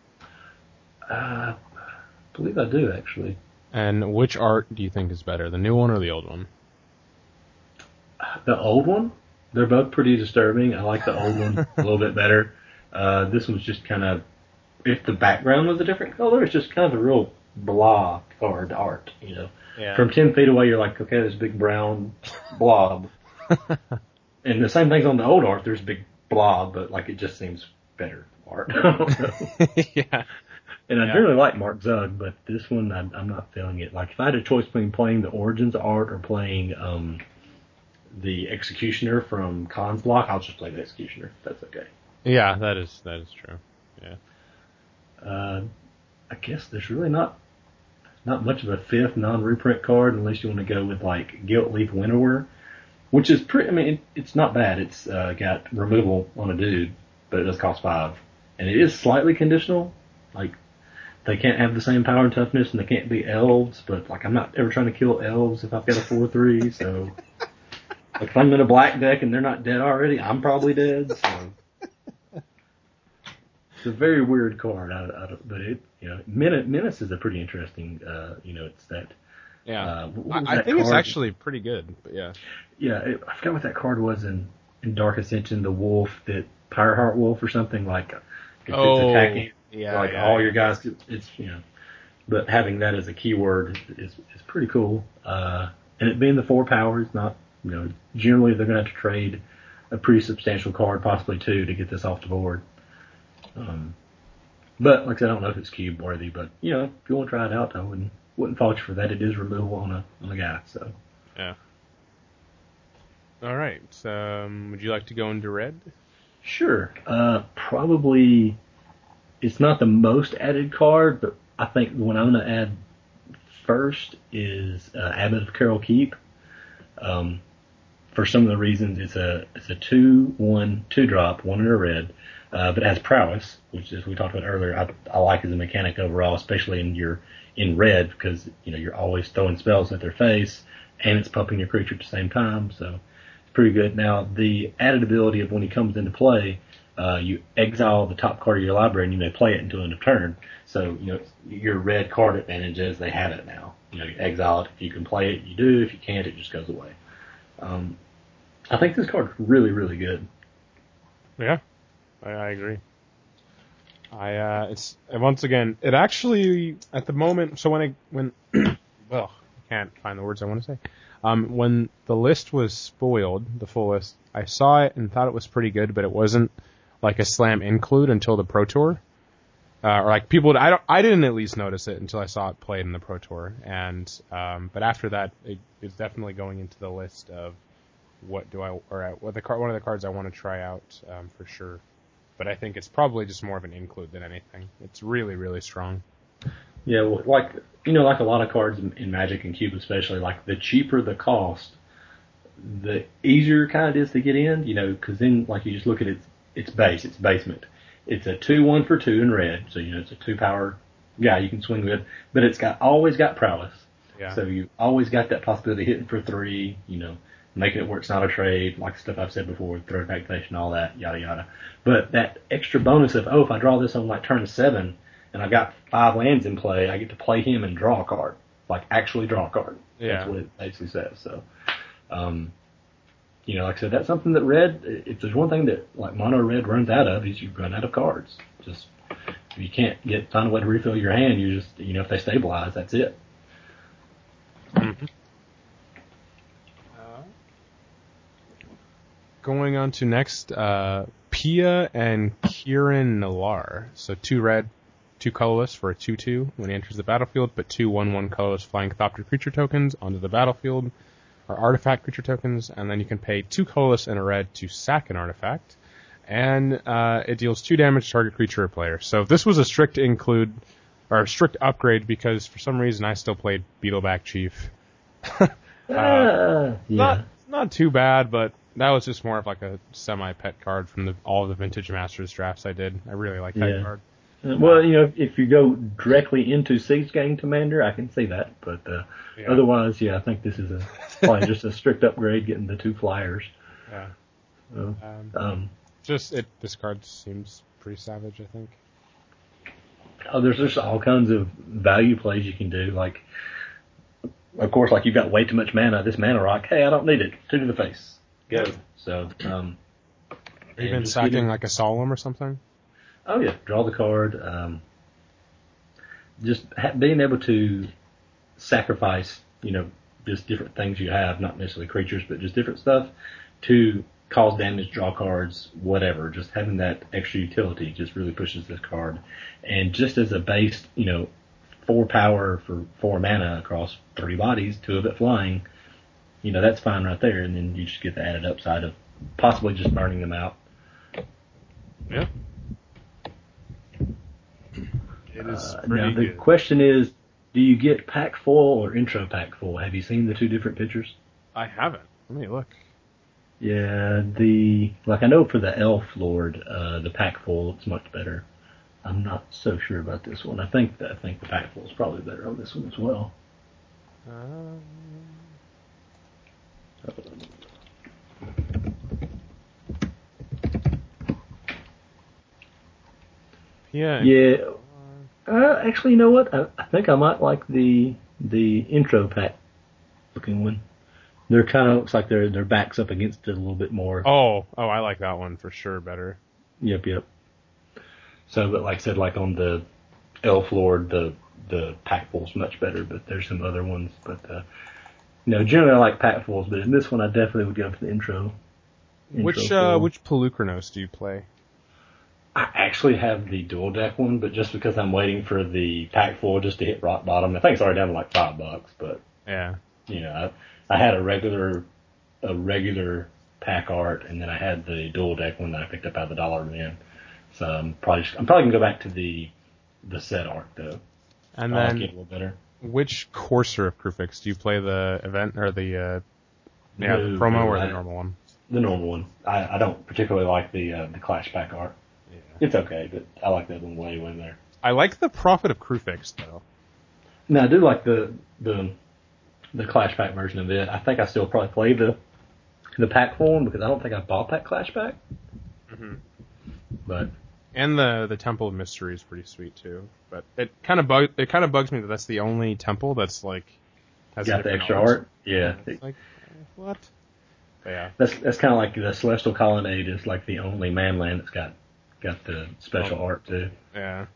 I believe I do, actually. And which art do you think is better, the new one or the old one? The old one. They're both pretty disturbing. I like the old one a little bit better. This one's just kind of, if the background was a different color, it's just kind of a real blah card art, Yeah. From 10 feet away, you're like, okay, there's a big brown blob. And the same thing's on the old art. There's a big blob, but, like, it just seems better art. I don't know. Yeah. And I really like Mark Zug, but this one, I'm not feeling it. Like, if I had a choice between playing the Origins art or playing the Executioner from Khan's Block, I'll just play the Executioner. That's okay. Yeah, that is true. Yeah. I guess there's really not much of a 5th non-reprint card unless you want to go with, like, Guilt Leaf Winnower, which is pretty. I mean, it's not bad. It's got removal on a dude, but it does cost 5, and it is slightly conditional. Like, they can't have the same power and toughness, and they can't be elves. But, like, I'm not ever trying to kill elves if I've got a 4/3. So, like, if I'm in a black deck and they're not dead already, I'm probably dead. So. It's a very weird card, but it, Menace is a pretty interesting, it's that. Yeah, I think it's actually pretty good, but yeah. Yeah, I forgot what that card was in Dark Ascension, the wolf, that Pyreheart Wolf or something, like, if it's attacking, all your guys, it's, but having that as a keyword is pretty cool. And it being the 4 powers, not, generally they're going to have to trade a pretty substantial card, possibly 2, to get this off the board. But like I said, I don't know if it's cube worthy, but if you want to try it out, I wouldn't fault you for that. It is removal on a guy, so. Yeah. All right. Would you like to go into red? Sure. Probably it's not the most added card, but I think the one I'm going to add first is Abbot of Carol Keep. For some of the reasons, it's a 2/1 2-drop, 1 in a red. But it has prowess, which, as we talked about earlier, I like as a mechanic overall, especially in red, because you're always throwing spells at their face. and it's pumping your creature at the same time, so it's pretty good. Now, the added ability of when he comes into play, you exile the top card of your library and you may play it until end of turn. So, your red card advantage is they have it now. You exile it. If you can play it, you do. If you can't, it just goes away. I think this card's really, really good. Yeah, I agree. It's once again, it actually at the moment. So when well, I can't find the words I want to say. When the list was spoiled, the full list, I saw it and thought it was pretty good, but it wasn't like a slam include until the Pro Tour. Or like people, I didn't at least notice it until I saw it played in the Pro Tour, and but after that, it's definitely going into the list of one of the cards I want to try out for sure. But I think it's probably just more of an include than anything. It's really, really strong. Yeah, well, like a lot of cards in Magic and Cube especially, like the cheaper the cost, the easier kind it is to get in. Because then like you just look at its basement. It's a 2/1 for 2 in red, so it's a 2-power guy you can swing with, but it's always got prowess. Yeah. So you always got that possibility of hitting for 3, making it where it's not a trade, like stuff I've said before, throw activation, all that, yada yada. But that extra bonus of, if I draw this on like turn 7 and I got 5 lands in play, I get to play him and draw a card. Like actually draw a card. Yeah. That's what it basically says. So like I said, that's something that red, if there's one thing that like mono red runs out of, is you run out of cards. Just, if you can't find a way to refill your hand, you just, if they stabilize, that's it. Mm-hmm. Going on to next, Pia and Kieran Nalaar. So 2 red, 2 colorless for a 2/2. When he enters the battlefield, put 2 1/1 colorless flying Thopter creature tokens onto the battlefield, or artifact creature tokens, and then you can pay 2 colorless and a red to sack an artifact. And it deals 2 damage to target creature or player. So this was a strict upgrade because for some reason I still played Beetleback Chief. Yeah. Not too bad, but that was just more of like a semi-pet card from all of the Vintage Masters drafts I did. I really like that card. Well, if you go directly into Siege Gang Commander, I can see that. But otherwise, I think this is probably just a strict upgrade, getting the 2 flyers. Yeah. So, this card seems pretty savage, I think. There's just all kinds of value plays you can do. Like, of course, like you've got way too much mana. This mana rock, hey, I don't need it. 2 to the face. Go. So, even sacking like a Solemn or something? Oh yeah, draw the card. Just being able to sacrifice, just different things you have, not necessarily creatures, but just different stuff to cause damage, draw cards, whatever. Just having that extra utility just really pushes this card. And just as a base, 4 power for 4 mana across 3 bodies, 2 of it flying, that's fine right there. And then you just get the added upside of possibly just burning them out. Yeah. It is pretty now the good. question is, do you get pack full or intro pack full? Have you seen the 2 different pictures? I haven't. Let me look. Yeah, I know for the Elf Lord, the pack full looks much better. I'm not so sure about this one. I think the pack full is probably better on this one as well. Yeah. Actually, you know what? I think I might like the intro pack looking one. They're kind of looks like their backs up against it a little bit more. Oh, I like that one for sure better. Yep. So, but like I said, like on the Elf Lord, the pack full's much better, but there's some other ones. But generally I like pack fulls, but in this one I definitely would go for the intro. Which Pelucranos do you play? I actually have the dual deck one, but just because I'm waiting for the pack full just to hit rock bottom, I think it's already down to like $5, but yeah, I had a regular pack art, and then I had the dual deck one that I picked up out of the dollar bin. So I'm probably gonna go back to the set art though. And I then like it a little better. Which Courser of Kruphix do you play? The event or the promo or the normal one? The normal one. I don't particularly like the Clash pack art. Yeah. It's okay, but I like that one way better. I like the Prophet of Kruphix though. No, I do like the the Clash Pack version of it. I think I still probably play the pack form because I don't think I bought that Clash Pack. Mm-hmm. But and the Temple of Mystery is pretty sweet too. But it kind of bugs me that that's the only temple that's like has got the extra art. Yeah, it's like what? But yeah, that's kind of like the Celestial Colonnade is like the only manland that's got the special art too. Yeah.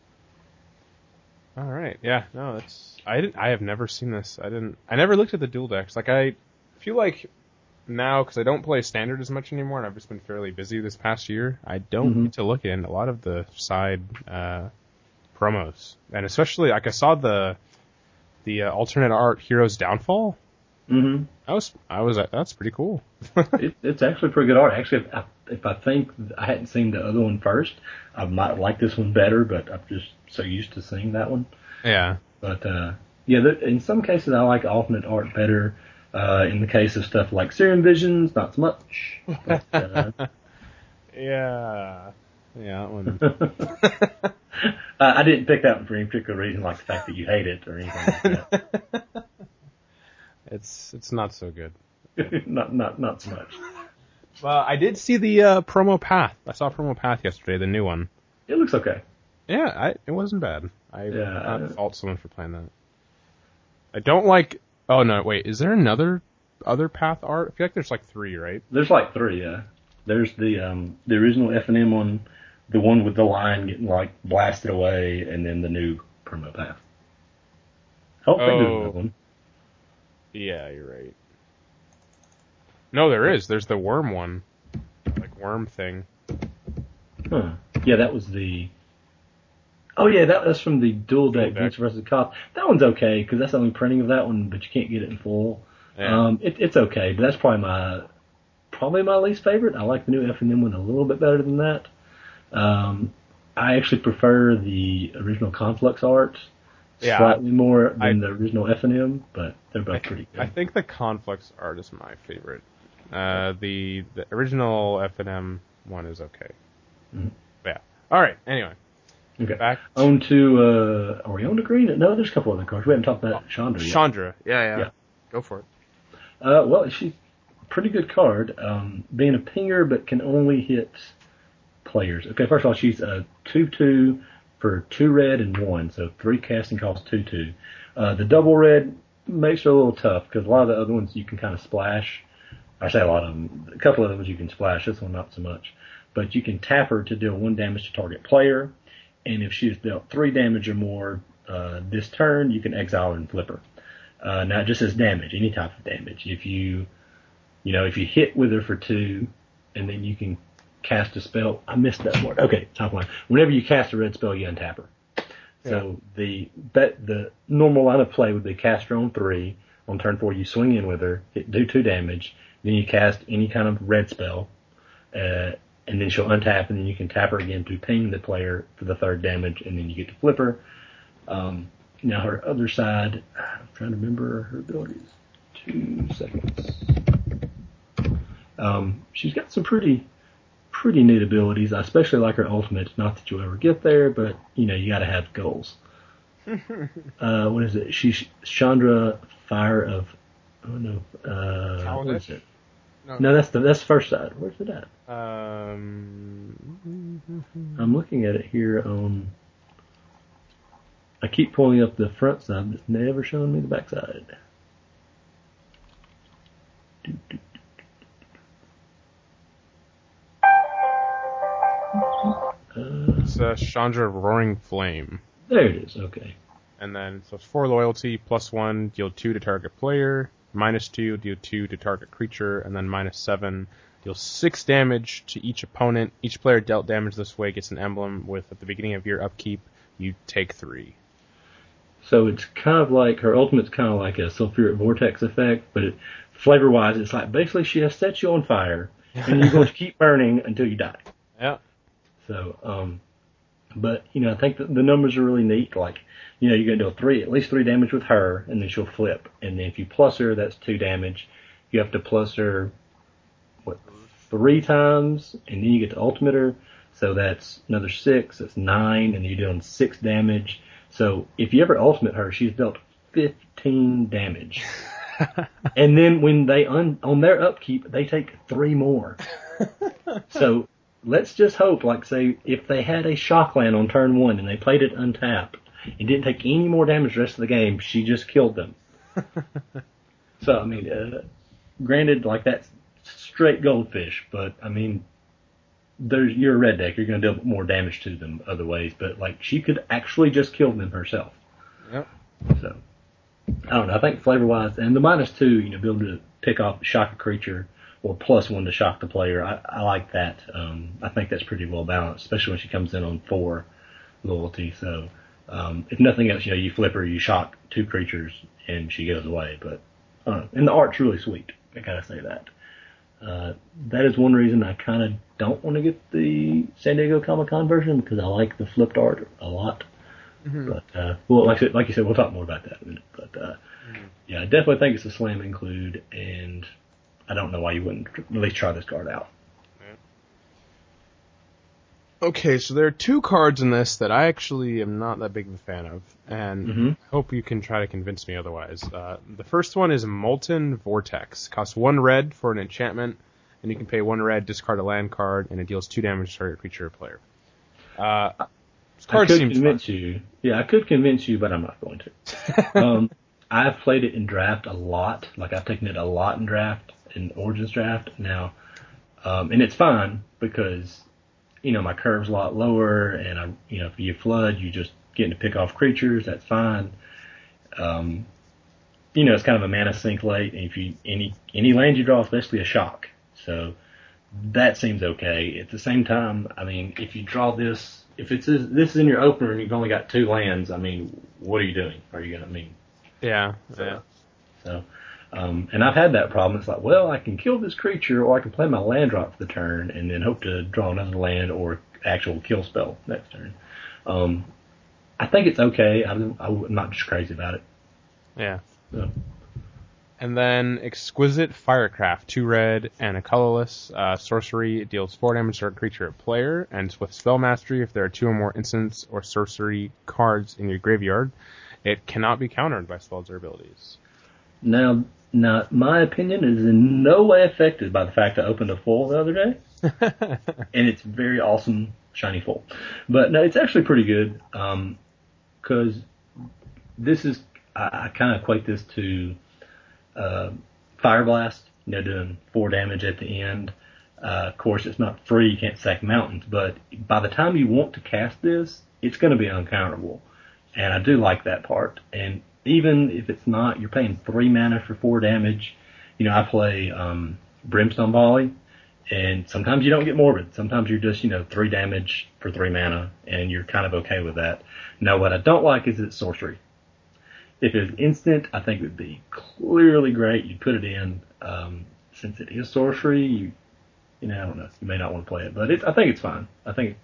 All right. Yeah. No, I have never seen this. I never looked at the dual decks. Like I feel like now, because I don't play Standard as much anymore, and I've just been fairly busy this past year, I don't get to look at a lot of the side promos, and especially like I saw the alternate art Heroes Downfall. Mm-hmm. That's pretty cool. It's actually pretty good art. Actually, if I think I hadn't seen the other one first, I might like this one better. But I'm just so used to seeing that one. Yeah. But yeah, in some cases I like alternate art better. In the case of stuff like Serum Visions, not so much. But, yeah. That one. I didn't pick that one for any particular reason, like the fact that you hate it or anything like that. It's not so good. not so much. Well, I did see the promo Path. I saw promo Path yesterday, the new one. It looks okay. Yeah, it wasn't bad. I would not fault someone for playing that. I don't like. Oh no, wait. Is there other Path art? I feel like there's like 3, right? There's like 3. Yeah. There's the original F&M one, the one with the line getting like blasted away, and then the new promo Path. I don't think there's another one. Yeah, you're right. No, there is. There's the worm one, like worm thing. Huh. Yeah, that was the. Oh yeah, that's from the dual deck Vince versus Koth. That one's okay because that's the only printing of that one, but you can't get it in full. Yeah. It's okay, but that's probably my least favorite. I like the new F&M one a little bit better than that. I actually prefer the original Conflux art slightly more than the original F&M, but they're both pretty good. I think the Conflux art is my favorite. The original F&M one is okay. Mm-hmm. Yeah. All right. Anyway. Okay. Back on to, are we on to green? No, there's a couple other cards. We haven't talked about Chandra yet. Chandra. Yeah. Go for it. Well, she's a pretty good card. Being a pinger, but can only hit players. Okay, first of all, she's a 2/2 for 2 red and 1, so 3 casting costs 2/2. The double red makes her a little tough, because a lot of the other ones you can kind of splash. I say a lot of them. A couple of them you can splash. This one not so much. But you can tap her to deal 1 damage to target player. And if she has dealt 3 damage or more this turn, you can exile her and flip her. Now it just says damage, any type of damage. If you hit with her for 2, and then you can cast a spell. I missed that word. Okay, top line. Whenever you cast a red spell, you untap her. Yeah. So the normal line of play would be cast her on 3. On turn 4, you swing in with her, do 2 damage. Then you cast any kind of red spell. And then she'll untap, and then you can tap her again to ping the player for the 3rd damage, and then you get to flip her. Now her other side, I'm trying to remember her abilities. 2 seconds. She's got some pretty neat abilities. I especially like her ultimate. Not that you'll ever get there, but you got to have goals. What is it? She's Chandra Fire of. Oh no. What is it? No, that's the first side. Where's it at? I'm looking at it here on. I keep pulling up the front side, but it's never showing me the back side. It's Chandra Roaring Flame. There it is. Okay. And then so it's 4 loyalty, +1, deal 2 to target player. -2, deal 2 to target creature, and then -7, deal 6 damage to each opponent. Each player dealt damage this way gets an emblem with, at the beginning of your upkeep, you take 3. So it's kind of like, her ultimate's kind of like a sulfuric vortex effect, but flavor-wise, it's like basically she has set you on fire, and you're going to keep burning until you die. Yeah. So, but, I think the numbers are really neat, like, you're going to do at least 3 damage with her, and then she'll flip. And then if you plus her, that's 2 damage. You have to plus her, 3 times, and then you get to ultimate her. So that's another 6, that's 9, and you're doing 6 damage. So if you ever ultimate her, she's dealt 15 damage. And then when they on their upkeep, they take 3 more. So let's just hope, like say, if they had a Shockland on turn 1 and they played it untapped and didn't take any more damage the rest of the game, she just killed them. So, I mean, granted, like that's straight goldfish, but I mean, you're a red deck, you're going to deal more damage to them other ways, but like she could actually just kill them herself. Yep. So, I don't know, I think flavor-wise, and the -2, be able to pick off, shock a creature, or +1 to shock the player, I like that. I think that's pretty well balanced, especially when she comes in on 4 loyalty. So, if nothing else, you flip her, you shock 2 creatures, and she goes away. But, and the art's really sweet. I gotta say that. That is one reason I kind of don't want to get the San Diego Comic-Con version, because I like the flipped art a lot. Mm-hmm. But, well, like you said, we'll talk more about that in a minute. But, yeah, I definitely think it's a slam include, and I don't know why you wouldn't at least try this card out. Okay, so there are 2 cards in this that I actually am not that big of a fan of, and I hope you can try to convince me otherwise. The first one is Molten Vortex. Costs 1 red for an enchantment, and you can pay 1 red, discard a land card, and it deals 2 damage to target creature or player. This card I could seems convince fun. you. Yeah, I could convince you, but I'm not going to. I've played it in draft a lot. Like, I've taken it a lot in draft, in Origins draft now. And it's fine because, my curve's a lot lower, and if you flood, you just get to pick off creatures, that's fine. It's kind of a mana sink late, and if any land you draw is basically a shock. So, that seems okay. At the same time, I mean, if you draw this, if this is in your opener and you've only got 2 lands, I mean, what are you doing? Are you gonna, Yeah. So, and I've had that problem. It's like, well, I can kill this creature, or I can play my land drop for the turn, and then hope to draw another land or actual kill spell next turn. I think it's okay. I'm not just crazy about it. Yeah. So. And then Exquisite Firecraft, 2 red and a colorless sorcery. It deals 4 damage to a creature or player, and with Spell Mastery, if there are 2 or more instants or sorcery cards in your graveyard, it cannot be countered by spells or abilities. Now, my opinion is in no way affected by the fact I opened a full the other day, and it's very awesome shiny full. But no, it's actually pretty good, because this is, I kind of equate this to Fire Blast, doing 4 damage at the end. Of course, it's not free, you can't sack mountains, but by the time you want to cast this, it's going to be uncounterable. And I do like that part. And even if it's not, you're paying 3 mana for 4 damage. I play Brimstone Volley, and sometimes you don't get morbid. Sometimes you're just, 3 damage for 3 mana, and you're kind of okay with that. Now, what I don't like is its sorcery. If it's instant, I think it would be clearly great. You put it in. Since it is sorcery, I don't know. You may not want to play it, but I think it's fine. I think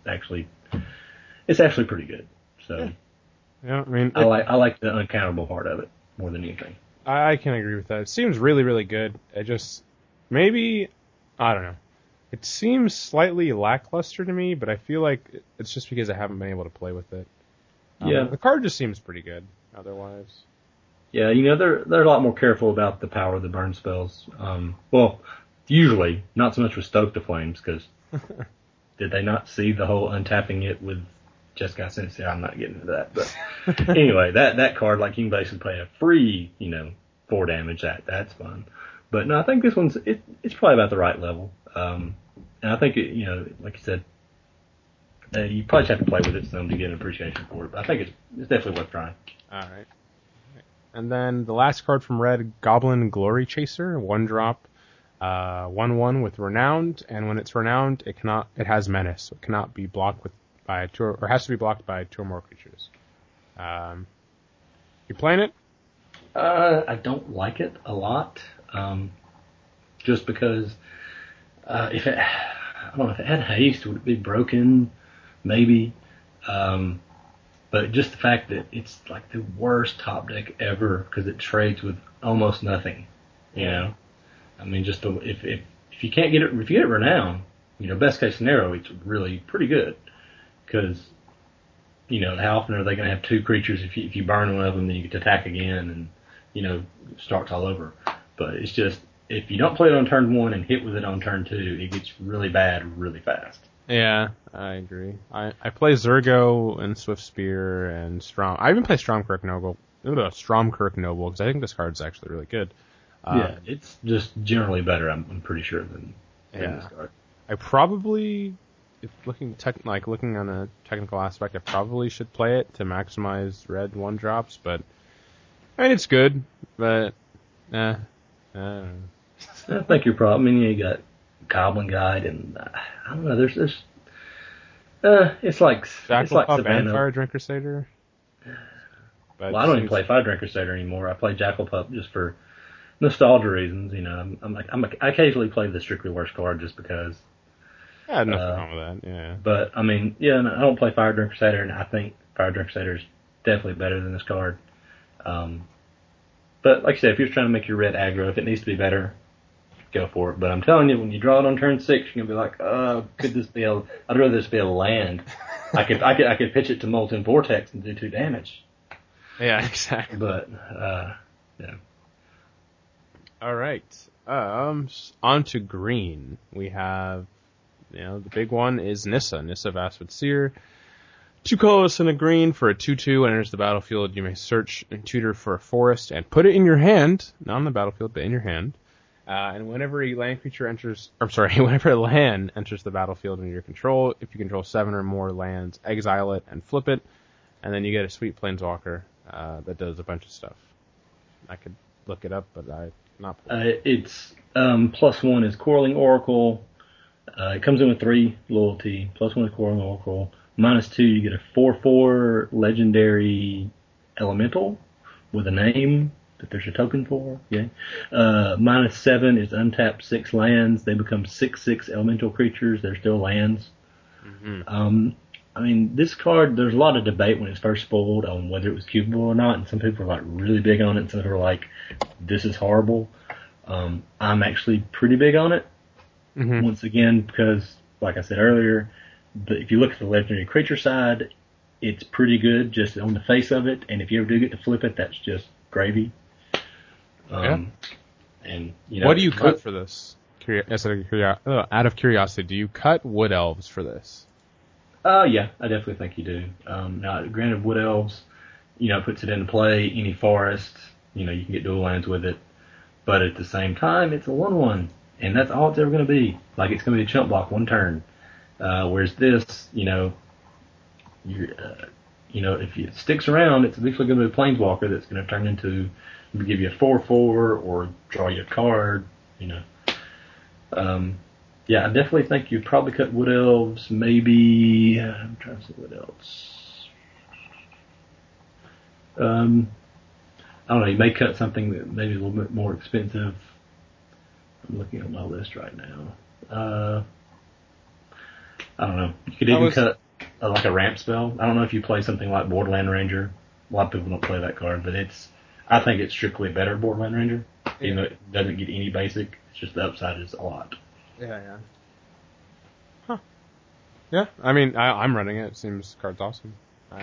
it's actually pretty good. So. Yeah, I mean, I like the uncounterable part of it more than anything. I can agree with that. It seems really, really good. It just, maybe, I don't know. It seems slightly lackluster to me, but I feel like it's just because I haven't been able to play with it. Yeah. The card just seems pretty good, otherwise. Yeah, they're a lot more careful about the power of the burn spells. Well, usually, not so much with Stoke the Flames, because did they not see the whole untapping it with Jeskai Sensei? I'm not getting into that, but anyway, that card, like, you can basically play a free, 4 damage. That's fun. But no, I think this one's it's probably about the right level. And I think like you said, you probably just have to play with it some to get an appreciation for it. But I think it's definitely worth trying. All right. And then the last card from Red, Goblin Glory Chaser, 1-drop, 1/1 with Renowned, and when it's Renowned, it has Menace, so it cannot be blocked by 2, or has to be blocked by 2 or more creatures. You playing it? I don't like it a lot, just because if it had haste, would it be broken? Maybe. But just the fact that it's like the worst top deck ever because it trades with almost nothing. I mean, just if you can't get it, if you get it Renowned, best case scenario, it's really pretty good because how often are they going to have two creatures? If you burn one of them, then you get to attack again, and starts all over. But it's just if you don't play it on turn 1 and hit with it on turn 2, it gets really bad really fast. Yeah, I agree. I play Zergo and Swift Spear and Strom. I even play Stromkirk Noble because I think this card's actually really good. Yeah, it's just generally better. I'm pretty sure than this card. I probably, if looking on a technical aspect, I probably should play it to maximize red 1-drops. But I mean, it's good. But I think you're probably. I mean, you got Goblin Guide, and I don't know. There's it's like Jackal Savannah. and Fire Drinker Satyr. Well, I don't even play Fire Drinker Satyr anymore. I play Jackal Pup just for nostalgia reasons. I occasionally play the Strictly Worst card just because. Yeah, nothing wrong with that. Yeah. But I mean, I don't play Fire Drinker Satyr, and I think Fire Drinker Satyr is definitely better than this card. But like I said, if you're trying to make your red aggro, if it needs to be better, go for it. But I'm telling you, when you draw it on turn 6, you're gonna be like, oh, could this be I'd rather this be a land. I could pitch it to Molten Vortex and do 2 damage. Yeah, exactly. But yeah. All right. On to green. We have, the big one is Nissa. Nissa Vastwood Seer. 2 colorless and a green for a 2/2 enters the battlefield. You may search and tutor for a forest and put it in your hand, not on the battlefield, but in your hand. And whenever a land enters the battlefield under your control, if you control 7 or more lands, exile it and flip it, and then you get a sweet planeswalker that does a bunch of stuff. I could look it up, but I'm not. It's +1 is Quarreling Oracle. It comes in with 3 loyalty. +1 is Quarreling Oracle. -2, you get a 4/4 legendary elemental with a name that there's a token for. Yeah. -7 is untap 6 lands. They become 6/6 elemental creatures. They're still lands. Mm-hmm. I mean, this card, there's a lot of debate when it's first spoiled on whether it was cubable or not, and some people are like really big on it, and some people are like, this is horrible. I'm actually pretty big on it. Mm-hmm. Once again, because, like I said earlier, if you look at the legendary creature side, it's pretty good just on the face of it, and if you ever do get to flip it, that's just gravy. And what do you cut for this? Out of curiosity, do you cut Wood Elves for this? Yeah, I definitely think you do. Now, granted, Wood Elves, puts it into play. Any forest, you can get dual lands with it. But at the same time, it's a 1/1, and that's all it's ever going to be. Like, it's going to be a chump block 1 turn. Whereas this, if it sticks around, it's eventually going to be a planeswalker that's going to turn into, give you a 4/4 or draw you a card, Yeah, I definitely think you'd probably cut Wood Elves, maybe, I'm trying to see what else. I don't know, you may cut something that maybe a little bit more expensive. I'm looking at my list right now. I don't know. You could even cut like a ramp spell. I don't know if you play something like Borderland Ranger. A lot of people don't play that card, but I think it's strictly better Borderland Ranger. Yeah. Even though it doesn't get any basic, it's just the upside is a lot. Yeah. Huh. Yeah, I mean, I'm running it. It seems the card's awesome.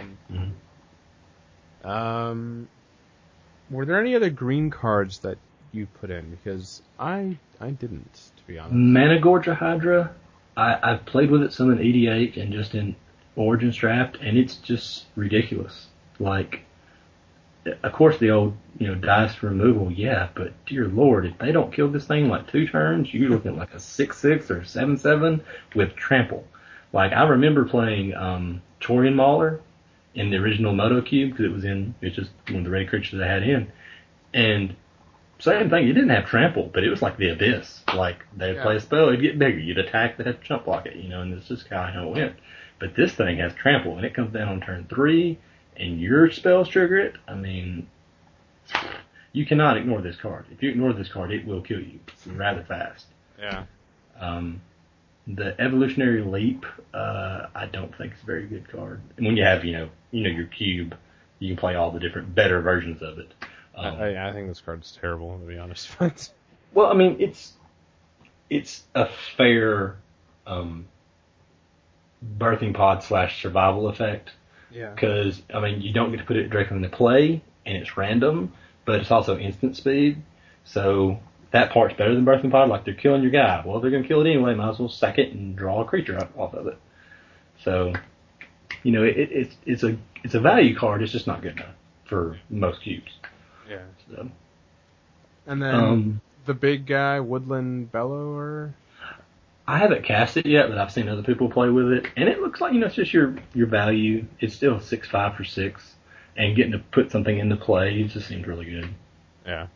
Were there any other green cards that you put in? Because I didn't, to be honest. Managorger Hydra. I've played with it some in EDH and just in Origins Draft, and it's just ridiculous. Like, of course the old, dice removal, yeah, but dear lord, if they don't kill this thing like 2 turns, you're looking at like a 6/6 or 7/7 with trample. Like, I remember playing, Torian Mauler in the original Moto Cube, because it's just one of the red creatures I had in. And same thing, you didn't have trample, but it was like the Abyss. Like, they'd play a spell, it'd get bigger, you'd attack, they'd have to jump block it, and it's just kind of how it went. But this thing has trample, and it comes down on turn 3, and your spells trigger it. I mean, you cannot ignore this card. If you ignore this card, it will kill you rather fast. Yeah. The Evolutionary Leap, I don't think is a very good card. And when you have, your cube, you can play all the different better versions of it. I think this card's terrible, to be honest. Well, I mean, it's a fair birthing pod / survival effect. Yeah. Because, I mean, you don't get to put it directly into play, and it's random, but it's also instant speed. So that part's better than Birthing Pod. Like, they're killing your guy. Well, they're going to kill it anyway. Might as well sack it and draw a creature off of it. So, you know, it's a value card. It's just not good enough for most cubes. Yeah. So, And then the big guy, Woodland Bellower. I haven't cast it yet, but I've seen other people play with it, and it looks like, you know, it's just your value. It's still 6/5 for 6, and getting to put something into play just seems really good. Yeah.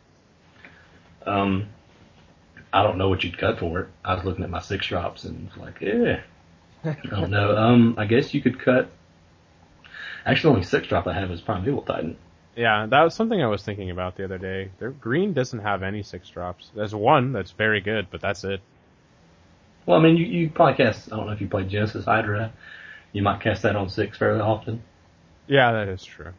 I don't know what you'd cut for it. I was looking at my 6 drops and was like, I don't know. I guess you could cut. Actually, the only 6 drop I have is Primeval Titan. Yeah, that was something I was thinking about the other day. Green doesn't have any 6 drops. There's one that's very good, but that's it. Well, I mean, you probably cast, I don't know if you play Genesis Hydra. You might cast that on 6 fairly often. Yeah, that is true.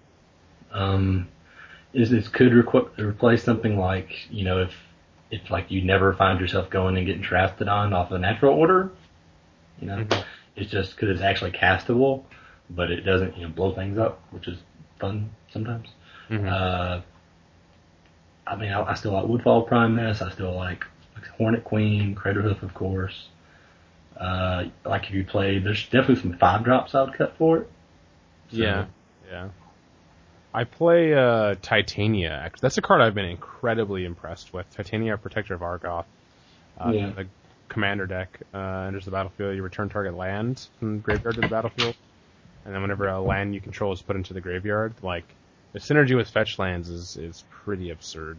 This could replace something like, you know, if like you never find yourself going and getting Trastodon off a natural order, you know, it's just because it's actually castable, but it doesn't, you know, blow things up, which is fun sometimes. I mean, I still like Woodfall Primus. I still like Hornet Queen, Craterhoof, of course. Like if you play, there's definitely some 5 drops I would cut for it. So, yeah. I play Titania. That's a card I've been incredibly impressed with. Titania, Protector of Argoth. The commander deck enters the battlefield. You return target land from the graveyard to the battlefield, and then whenever a land you control is put into the graveyard, like the synergy with fetch lands is pretty absurd.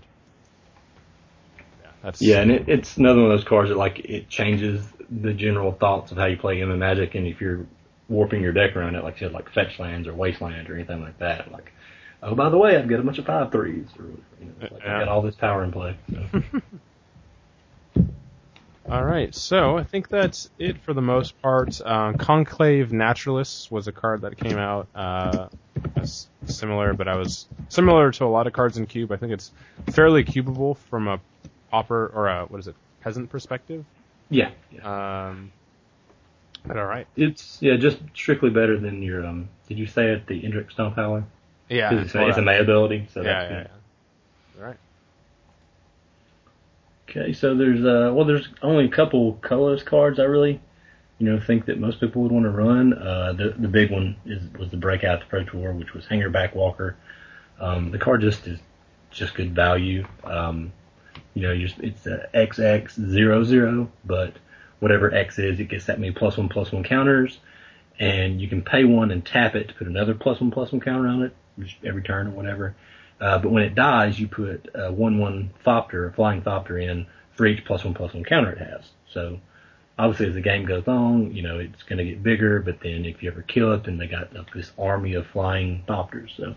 Yeah, and it's another one of those cards that, like, it changes the general thoughts of how you play Game of Magic, and if you're warping your deck around it, like you said, like fetch lands or wasteland or anything like that, like, oh, by the way, I've got a bunch of 5/3s, or, you know, like, I've got all this power in play. So. Alright, so I think that's it for the most part. Conclave Naturalists was a card that came out similar, but I was similar to a lot of cards in Cube. I think it's fairly cubable from a pauper, or peasant perspective. Yeah. But alright. It's, just strictly better than your, did you say it, the Indrik Stonehowler? Yeah. It's a May ability, so that's good. Alright. Okay, so there's only a couple colorless cards I really, think that most people would want to run. The big one was the Breakout to Pro Tour, which was Hangerback Walker. The card is just good value. It's a XX00, but whatever X is, it gets that many +1/+1 counters, and you can pay 1 and tap it to put another +1/+1 counter on it, every turn or whatever. But when it dies, you put a 1/1 Thopter, a flying Thopter in for each +1/+1 counter it has. So obviously as the game goes on, it's going to get bigger, but then if you ever kill it, then they got this army of flying Thopters. So,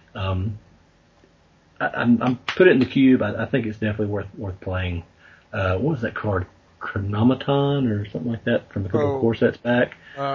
I'm put it in the cube. I think it's definitely worth playing. What was that card? Chronometon or something like that from a couple of core sets back.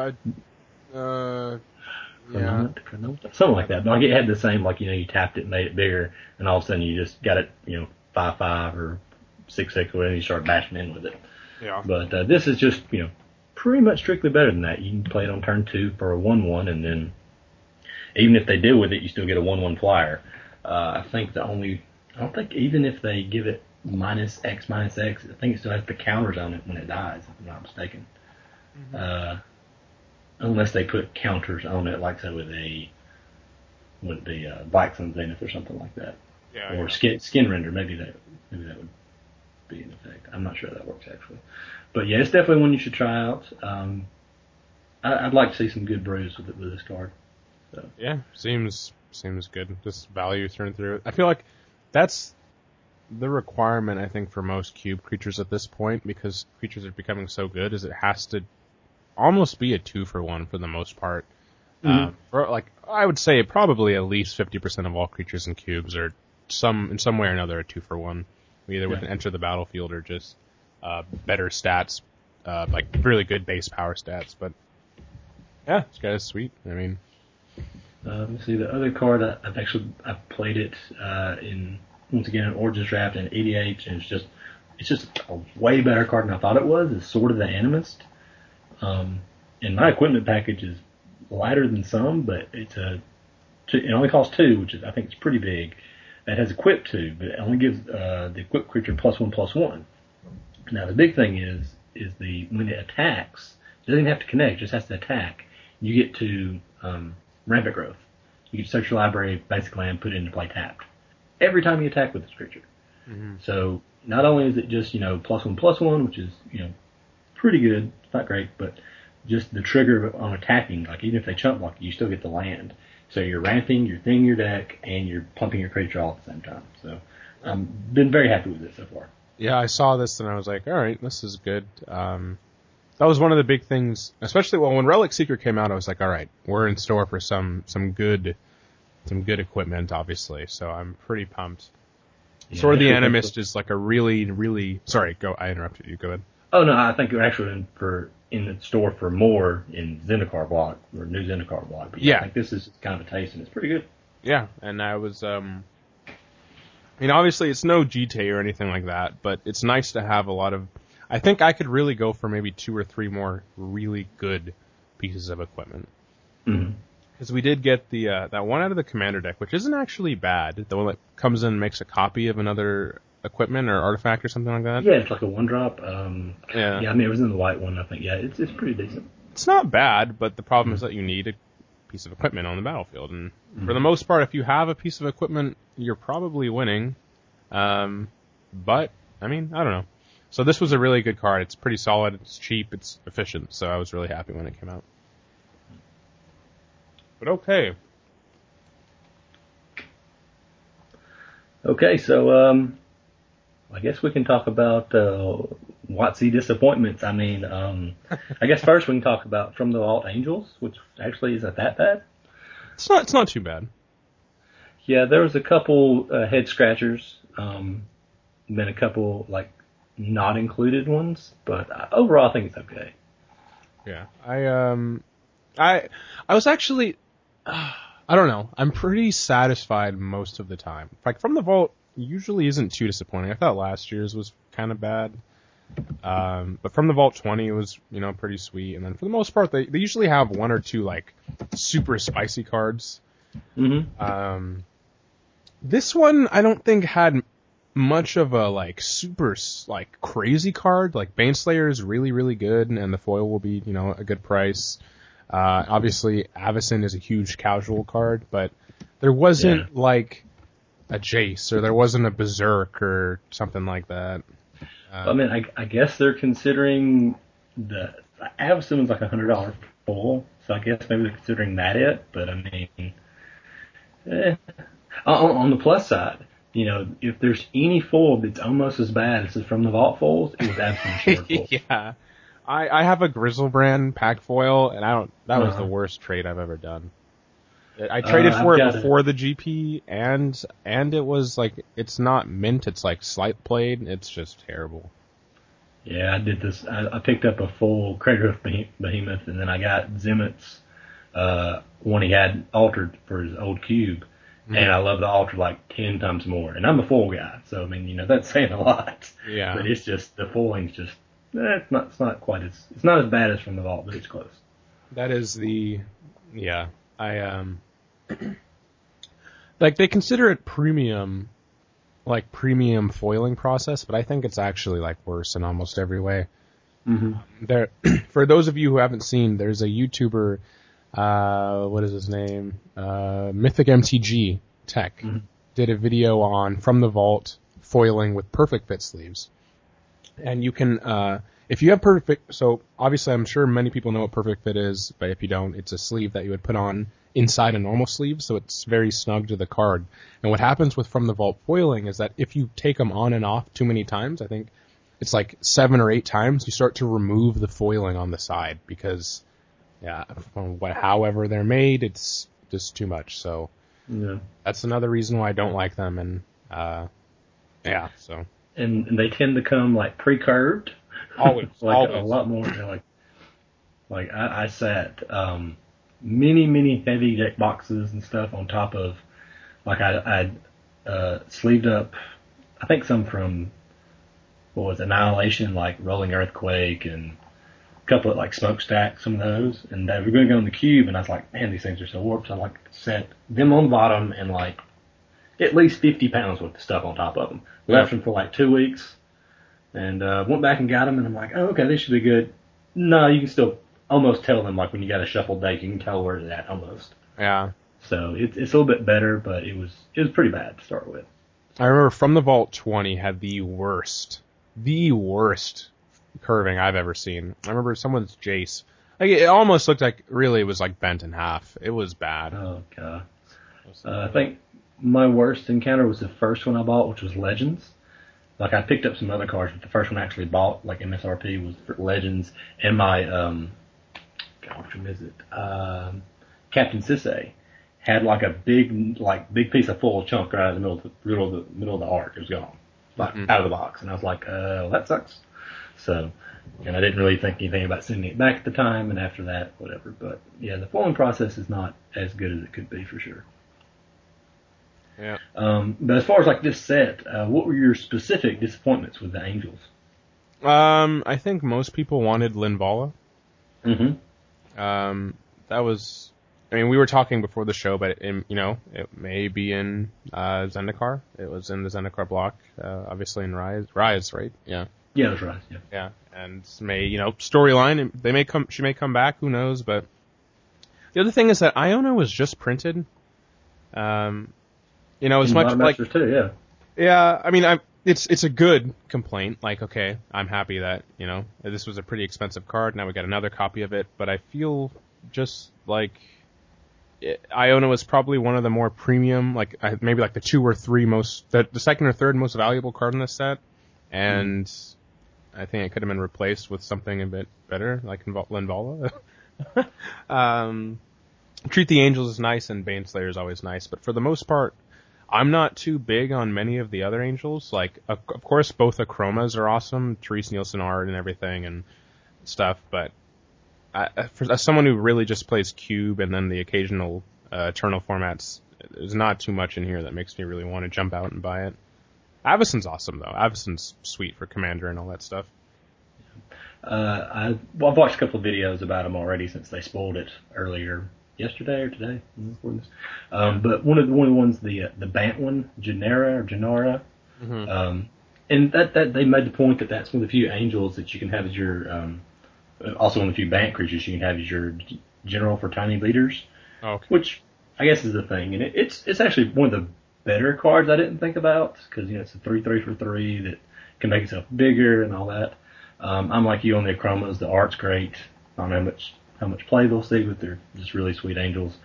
Something like that. But it had the same, you tapped it and made it bigger, and all of a sudden you just got it, 5/5 or 6/6 or whatever, and you start bashing in with it. Yeah. But this is just, pretty much strictly better than that. You can play it on turn 2 for a 1/1, and then even if they deal with it, you still get a 1/1 flyer. I don't think even if they give it -X, I think it still has the counters on it when it dies, if I'm not mistaken. Mm-hmm. Unless they put counters on it, like say with the Black Sun Zenith or something like that. Yeah. Or skin render, maybe that would be in effect. I'm not sure how that works actually. But yeah, it's definitely one you should try out. I'd like to see some good brews with this card. So. Yeah, seems good. Just value through. I feel like that's the requirement, I think, for most cube creatures at this point, because creatures are becoming so good, is it has to almost be a 2-for-1 for the most part. Mm-hmm. I would say probably at least 50% of all creatures in cubes are in some way or another a 2-for-1, either with an enter the battlefield or just better stats, like really good base power stats. But yeah, this guy is sweet. I mean, let's see, the other card I've played it in, once again, an Origins Draft and EDH, and it's just a way better card than I thought it was. It's Sword of the Animist. And my equipment package is lighter than some, but it only costs two, which is I think is pretty big. It has equip two, but it only gives the equipped creature +1/+1. Now the big thing is when it attacks, it doesn't even have to connect, it just has to attack. You get to rampant growth. You can search your library, basic land, put it into play tapped. Every time you attack with this creature. Mm-hmm. So not only is it just, +1/+1, which is, pretty good, it's not great, but just the trigger on attacking, like even if they chump block you still get the land. So you're ramping, you're thinning your deck, and you're pumping your creature all at the same time. So I've been very happy with it so far. Yeah, I saw this and I was like, all right, this is good. That was one of the big things, especially when Relic Seeker came out. I was like, all right, we're in store for some good equipment, obviously. So I'm pretty pumped. Yeah, Sword of the Animist is like a really, really. Sorry, I interrupted you. Go ahead. Oh no, I think you're actually in the store for more in Zendikar block or new Zendikar block. But yeah, I think this is kind of a taste and it's pretty good. Yeah, and I was obviously it's no GTA or anything like that, but it's nice to have a lot of. I think I could really go for maybe 2 or 3 more really good pieces of equipment. Because we did get the that one out of the commander deck, which isn't actually bad. The one that comes in and makes a copy of another equipment or artifact or something like that. Yeah, it's like a 1-drop. Yeah, I mean it was in the white one, I think. Yeah, it's pretty decent. It's not bad, but the problem is that you need a piece of equipment on the battlefield, and for the most part, if you have a piece of equipment, you're probably winning. But I mean, I don't know. So this was a really good card. It's pretty solid. It's cheap. It's efficient. So I was really happy when it came out. But okay. Okay, so I guess we can talk about WotC disappointments. I mean, I guess first we can talk about From the Vault Angels, which actually isn't that bad. It's not too bad. Yeah, there was a couple head scratchers, then a couple like not included ones, but overall I think it's okay. Yeah, I was actually, I don't know. I'm pretty satisfied most of the time. Like From the Vault usually isn't too disappointing. I thought last year's was kind of bad. But From the Vault 20 was, pretty sweet. And then for the most part, they usually have 1 or 2 like super spicy cards. Mm-hmm. This one I don't think had much of a like super like crazy card. Like Baneslayer is really, really good, and the foil will be, a good price. Obviously Avacyn is a huge casual card, but there wasn't like a Jace, or there wasn't a Berserk or something like that. I mean, I guess they're considering the Avacyn was like $100 full, so I guess maybe they're considering that it. But I mean, on the plus side, if there's any foil that's almost as bad as From the Vault foils, it was Avacyn Sword foils. Yeah, I have a Grizzlebrand pack foil, and that was the worst trade I've ever done. I traded for it before the GP, and it was like, it's not mint, it's like slight played. It's just terrible. Yeah, I did this. I picked up a full Crater of Behemoth, and then I got Zemet's one he had altered for his old cube, and I love the altar like 10 times more. And I'm a foil guy, so I mean, that's saying a lot. Yeah. But it's just, the foiling's just, it's not quite as, it's not as bad as From the Vault, but it's close. That is like they consider it premium foiling process, but I think it's actually like worse in almost every way. There, for those of you who haven't seen, there's a YouTuber, what is his name? Mythic MTG Tech did a video on From the Vault foiling with perfect fit sleeves. And you can, if you have perfect, so obviously I'm sure many people know what perfect fit is, but if you don't, it's a sleeve that you would put on inside a normal sleeve, so it's very snug to the card. And what happens with From the Vault foiling is that if you take them on and off too many times, I think it's like 7 or 8 times, you start to remove the foiling on the side because, however they're made, it's just too much. So that's another reason why I don't like them. And so. And they tend to come like pre-curved. Always, like always. A lot more. Like I sat many heavy deck boxes and stuff on top of, like I sleeved up, I think some from, what was it, Annihilation, like Rolling Earthquake and couple of like smokestacks, some of those, and they were going to go in the cube, and I was like, man, these things are so warped. So I like set them on the bottom and like at least 50 pounds worth of stuff on top of them. Left them for like 2 weeks, and went back and got them, and I'm like, oh, okay, they should be good. No, you can still almost tell them, like when you got a shuffled deck, you can tell where it's at almost. Yeah. So it's a little bit better, but it was pretty bad to start with. I remember From the Vault 20 had the worst curving I've ever seen. I remember someone's Jace. Like, it almost looked like, really, it was like bent in half. It was bad. Oh, God. I think my worst encounter was the first one I bought, which was Legends. Like, I picked up some other cards, but the first one I actually bought, like MSRP, was for Legends, and my, God, which one is it? Captain Sisay had like a big piece of full chunk right in the middle of the art. It was gone. Like, out of the box. And I was like, well, that sucks. So, and I didn't really think anything about sending it back at the time, and after that, whatever. But yeah, the foiling process is not as good as it could be for sure. Yeah. But as far as like this set, what were your specific disappointments with the Angels? I think most people wanted Linvala. Mm-hmm. That was, I mean, we were talking before the show, but it may be in Zendikar. It was in the Zendikar block, obviously in Rise, right? Yeah. Yeah, that's right. Yeah. Yeah, and storyline. She may come back. Who knows? But the other thing is that Iona was just printed. As much like too, yeah. Yeah, I mean, it's a good complaint. Like, okay, I'm happy that this was a pretty expensive card. Now we got another copy of it, but I feel just like Iona was probably one of the more premium, like maybe like the two or three the second or third most valuable card in this set, and I think it could have been replaced with something a bit better, like Linvala. Treat the Angels is nice, and Baneslayer is always nice, but for the most part, I'm not too big on many of the other Angels. Like, of course, both the Chromas are awesome, Therese Nielsen art and everything and stuff, but as someone who really just plays Cube and then the occasional Eternal formats, there's not too much in here that makes me really want to jump out and buy it. Avacyn's awesome, though. Avacyn's sweet for Commander and all that stuff. I've watched a couple of videos about them already since they spoiled it earlier, yesterday or today. But one of the ones, the Bant one, Janara, Mm-hmm. And that they made the point that that's one of the few Angels that you can have as your, also one of the few Bant creatures you can have as your general for tiny leaders. Okay. Which I guess is the thing, and it's actually one of the better cards I didn't think about, because it's a 3/3 for 3 that can make itself bigger and all that. I'm like you on the Chromas. The art's great. I don't know how much play they'll see, but they're just really sweet Angels.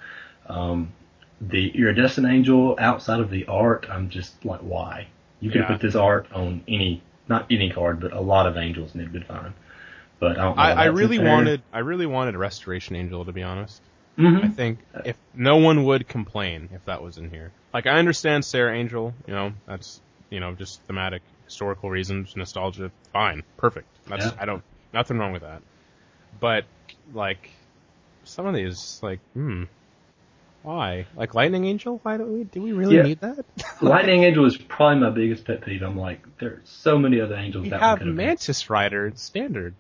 The Iridescent Angel, outside of the art, I'm just like, why? You could have put this art on not any card, but a lot of Angels, and it'd been fine. But I don't know. I really wanted a Restoration Angel, to be honest. Mm-hmm. I think if no one would complain if that was in here. Like, I understand Sarah Angel, that's, just thematic, historical reasons, nostalgia, fine, perfect. Nothing wrong with that. But, like, some of these, like, why? Like, Lightning Angel? Why do we really need that? Lightning Angel is probably my biggest pet peeve. I'm like, there's so many other Angels. We have Mantis Rider in Standard.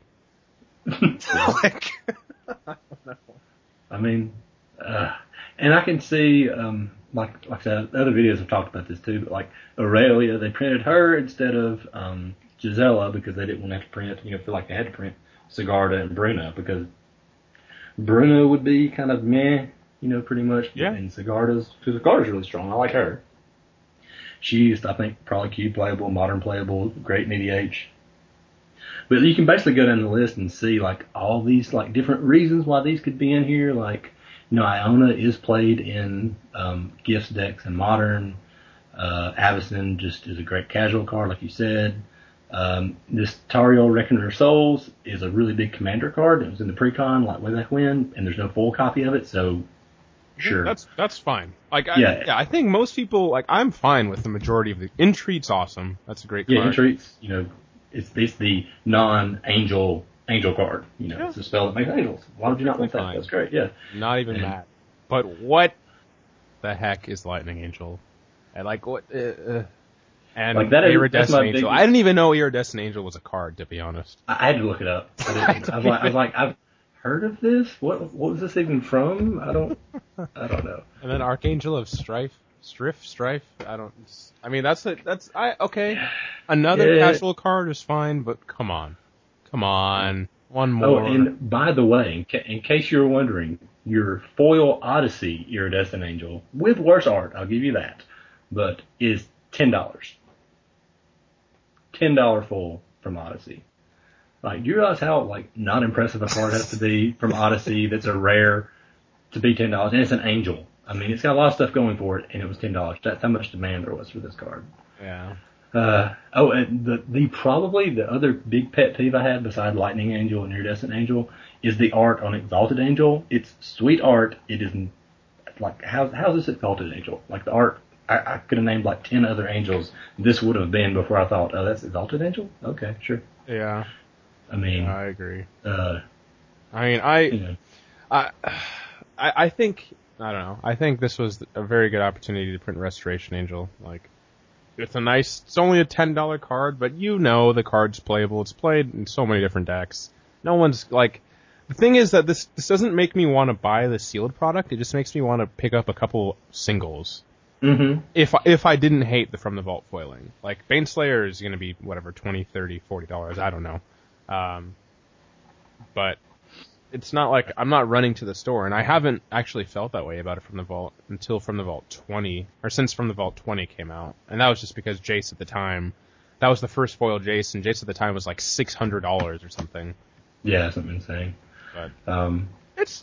Like, I don't know. I mean, and I can see, like I said, other videos have talked about this too, but like Aurelia, they printed her instead of Gisela because they didn't want to have to print, feel like they had to print Sigarda and Bruna, because Bruna would be kind of meh, pretty much. Yeah. And Sigarda's really strong. I like her. She's, I think, probably Cube playable, Modern playable, great in EDH. But you can basically go down the list and see like all these like different reasons why these could be in here. Like, Iona is played in Gifts decks and Modern. Avacyn just is a great casual card, like you said. This Tariel Reckoner of Souls is a really big commander card. It was in the pre-con like way back when, and there's no full copy of it, so sure. That's fine. Like, I think most people, like, I'm fine with the majority of the Entreat's awesome. That's a great card. Yeah, Entreat's, it's the non-angel card. It's a spell that makes angels. Why would you not want that? That's great, yeah. Not even that. But what the heck is Lightning Angel? And like, what? And like that's Iridescent my Angel. biggest. I didn't even know Iridescent Angel was a card, to be honest. I had to look it up. I was like, I've heard of this. What was this even from? I don't know. And then Archangel of Strife. Okay. Another Yeah. casual card is fine, but come on. One Oh, more. and by the way, in case you were wondering, your foil Odyssey Iridescent Angel with worse art, I'll give you that, but is $10. $10 full from Odyssey. Like, do you realize how like not impressive a card has to be from Odyssey that's a rare to be $10? And it's an angel. I mean, it's got a lot of stuff going for it, and it was $10. That's how much demand there was for this card. Yeah. And probably the other big pet peeve I had beside Lightning Angel and Iridescent Angel is the art on Exalted Angel. It's sweet art. It is like, how's this Exalted Angel? Like the art, I could have named like 10 other angels this would have been before I thought, oh, that's Exalted Angel? Okay, sure. Yeah. I mean, I agree. you know. I think, I don't know. I think this was a very good opportunity to print Restoration Angel. Like, it's only a $10 card, but you know the card's playable. It's played in so many different decks. No one's like, the thing is that this doesn't make me want to buy the sealed product. It just makes me want to pick up a couple singles. Mm-hmm. If I didn't hate the From the Vault foiling. Like, Baneslayer is going to be, whatever, $20, $30, $40. I don't know. But it's not like I'm not running to the store, and I haven't actually felt that way about it from the Vault until From the Vault 20, or since From the Vault 20 came out. And that was just because Jace at the time, that was the first foil Jace, and Jace at the time was like $600 or something. Yeah, something insane. But, it's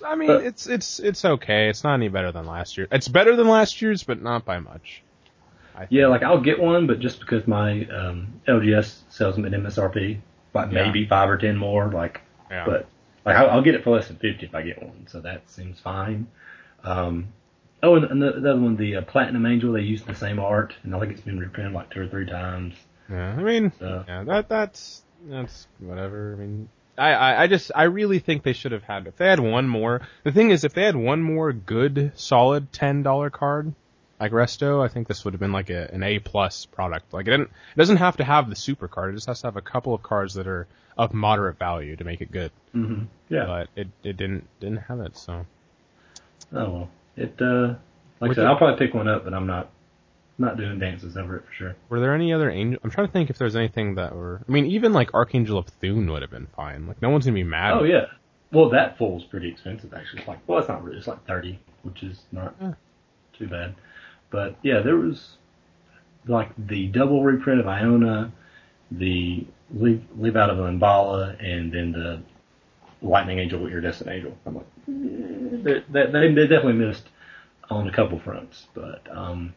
okay. It's not any better than last year. It's better than last year's, but not by much. Yeah, like I'll get one, but just because my LGS sells them at MSRP, like maybe 5 or 10 more, like, but like I'll get it for less than 50 if I get one, so that seems fine. And the other one, the Platinum Angel, they used the same art, and I think it's been reprinted like 2 or 3 times. Yeah, I mean, that's whatever. I mean, I really think they should have had, if they had one more, the thing is, if they had one more good, solid $10 card, like Resto, I think this would have been like an A+ product. Like, it doesn't have to have the super card, it just has to have a couple of cards that are of moderate value to make it good. Mm-hmm. Yeah. But it didn't have it, so. Oh, well. Like I said, I'll probably pick one up, but I'm not doing dances over it for sure. Were there any other angel? I'm trying to think if there's anything that were. I mean, even like Archangel of Thune would have been fine. Like, no one's gonna be mad. Oh yeah. Well, that full's pretty expensive actually. It's like, well, it's not really. It's like 30, which is not too bad. But yeah, there was like the double reprint of Iona, the leave out of Umbala, and then the Lightning Angel with Iridescent Angel. I'm like, they definitely missed on a couple fronts, but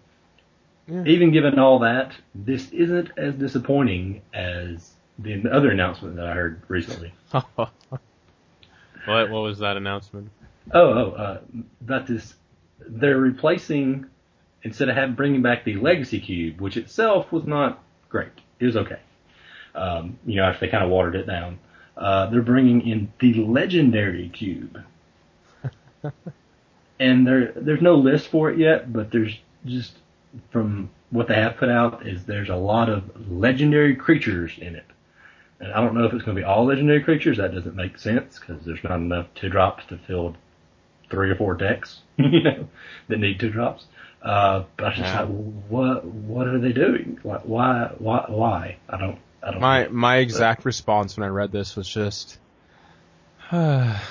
even given all that, this isn't as disappointing as the other announcement that I heard recently. What was that announcement? About this, they're replacing, instead of bringing back the Legacy Cube, which itself was not great. It was okay. After they kind of watered it down. They're bringing in the Legendary Cube. And there's no list for it yet, but there's just, from what they have put out, is there's a lot of legendary creatures in it. And I don't know if it's going to be all legendary creatures. That doesn't make sense, because there's not enough 2-drops to fill 3 or 4 decks, that need 2-drops. But I was just like, what are they doing? Like, why? I don't know. My exact response when I read this was just, why?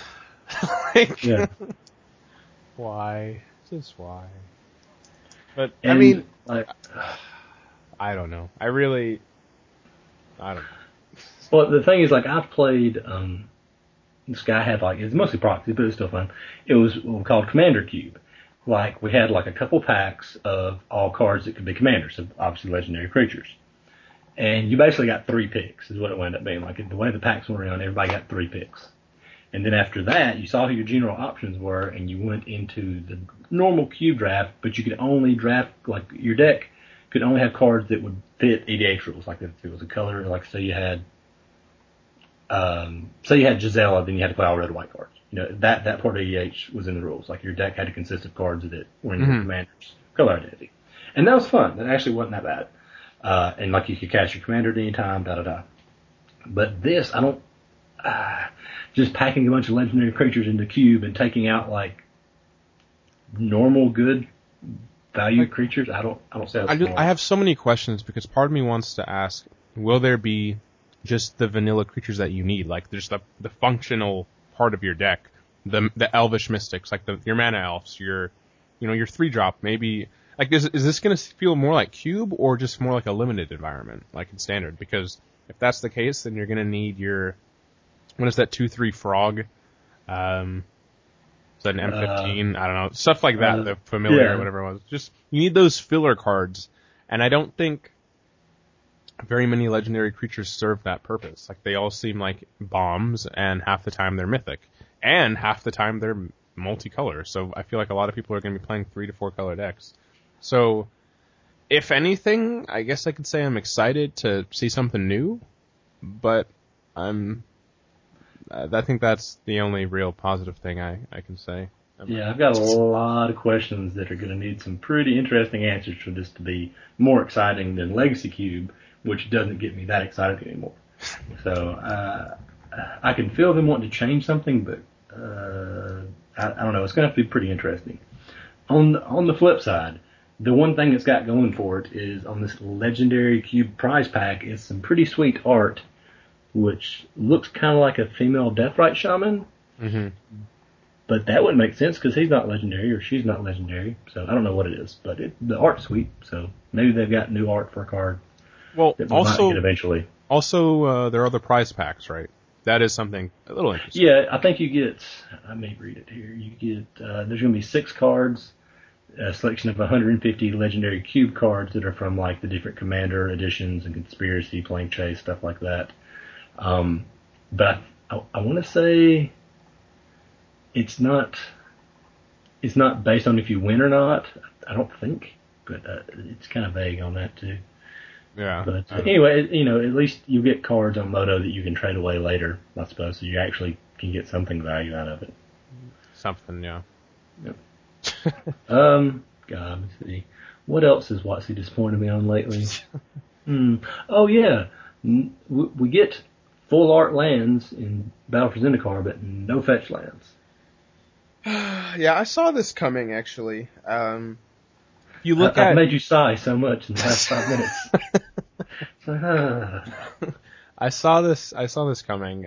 Just why? But, I mean, like, I don't know. I don't know. Well, the thing is, like, I've played, this guy had, like, it's mostly proxy, but it was still fun. It was called Commander Cube. Like, we had, like, a couple packs of all cards that could be commanders, so obviously legendary creatures. And you basically got 3 picks, is what it wound up being. Like, the way the packs went around, everybody got 3 picks. And then after that, you saw who your general options were, and you went into the normal cube draft, but you could only draft, like, your deck could only have cards that would fit EDH rules. Like, if it was a color, like, say you had Gisela, then you had to play all red and white cards. That part of EDH was in the rules. Like, your deck had to consist of cards that were in your commander's color identity. And that was fun. That actually wasn't that bad. And like you could cast your commander at any time, da da da. But this, I don't, just packing a bunch of legendary creatures into cube and taking out like normal good value creatures, I don't say that's I have so many questions because part of me wants to ask, will there be just the vanilla creatures that you need? Like there's the functional part of your deck, the elvish mystics, like your mana elves, your 3-drop, maybe. Like, is this going to feel more like cube or just more like a limited environment, like in standard? Because if that's the case, then you're going to need what is that 2/3 frog? Is that an M15? I don't know. Stuff like that, the familiar or whatever it was. Just, you need those filler cards, and I don't think very many legendary creatures serve that purpose. Like, they all seem like bombs, and half the time they're mythic. And half the time they're multicolor. So I feel like a lot of people are going to be playing 3 to 4 color decks. So, if anything, I guess I could say I'm excited to see something new, but I think that's the only real positive thing I can say. Yeah, I've got a lot of questions that are going to need some pretty interesting answers for this to be more exciting than Legacy Cube, which doesn't get me that excited anymore. So, I can feel them wanting to change something, but I don't know. It's going to have to be pretty interesting. On the flip side, the one thing it's got going for it is on this Legendary Cube prize pack is some pretty sweet art, which looks kind of like a female Deathrite Shaman. Mm-hmm. But that wouldn't make sense because he's not legendary or she's not legendary. So I don't know what it is, but the art's sweet. So maybe they've got new art for a card. Well, that we might get eventually. Also, there are other prize packs, right? That is something a little interesting. Yeah, I think you get, I may read it here, you get, there's going to be 6 cards, a selection of 150 legendary cube cards that are from like the different commander editions and conspiracy, Plane Chase, stuff like that. But I want to say it's not based on if you win or not. I don't think, but it's kind of vague on that too. Yeah. But anyway, at least you get cards on Moto that you can trade away later, I suppose, so you actually can get something value out of it. Something, yeah. Yep. God, let me see. What else has WotC disappointed me on lately? Oh yeah, we get full art lands in Battle for Zendikar, but no fetch lands. Yeah, I saw this coming actually. You look I've made you sigh so much in the past 5 minutes. I saw this coming.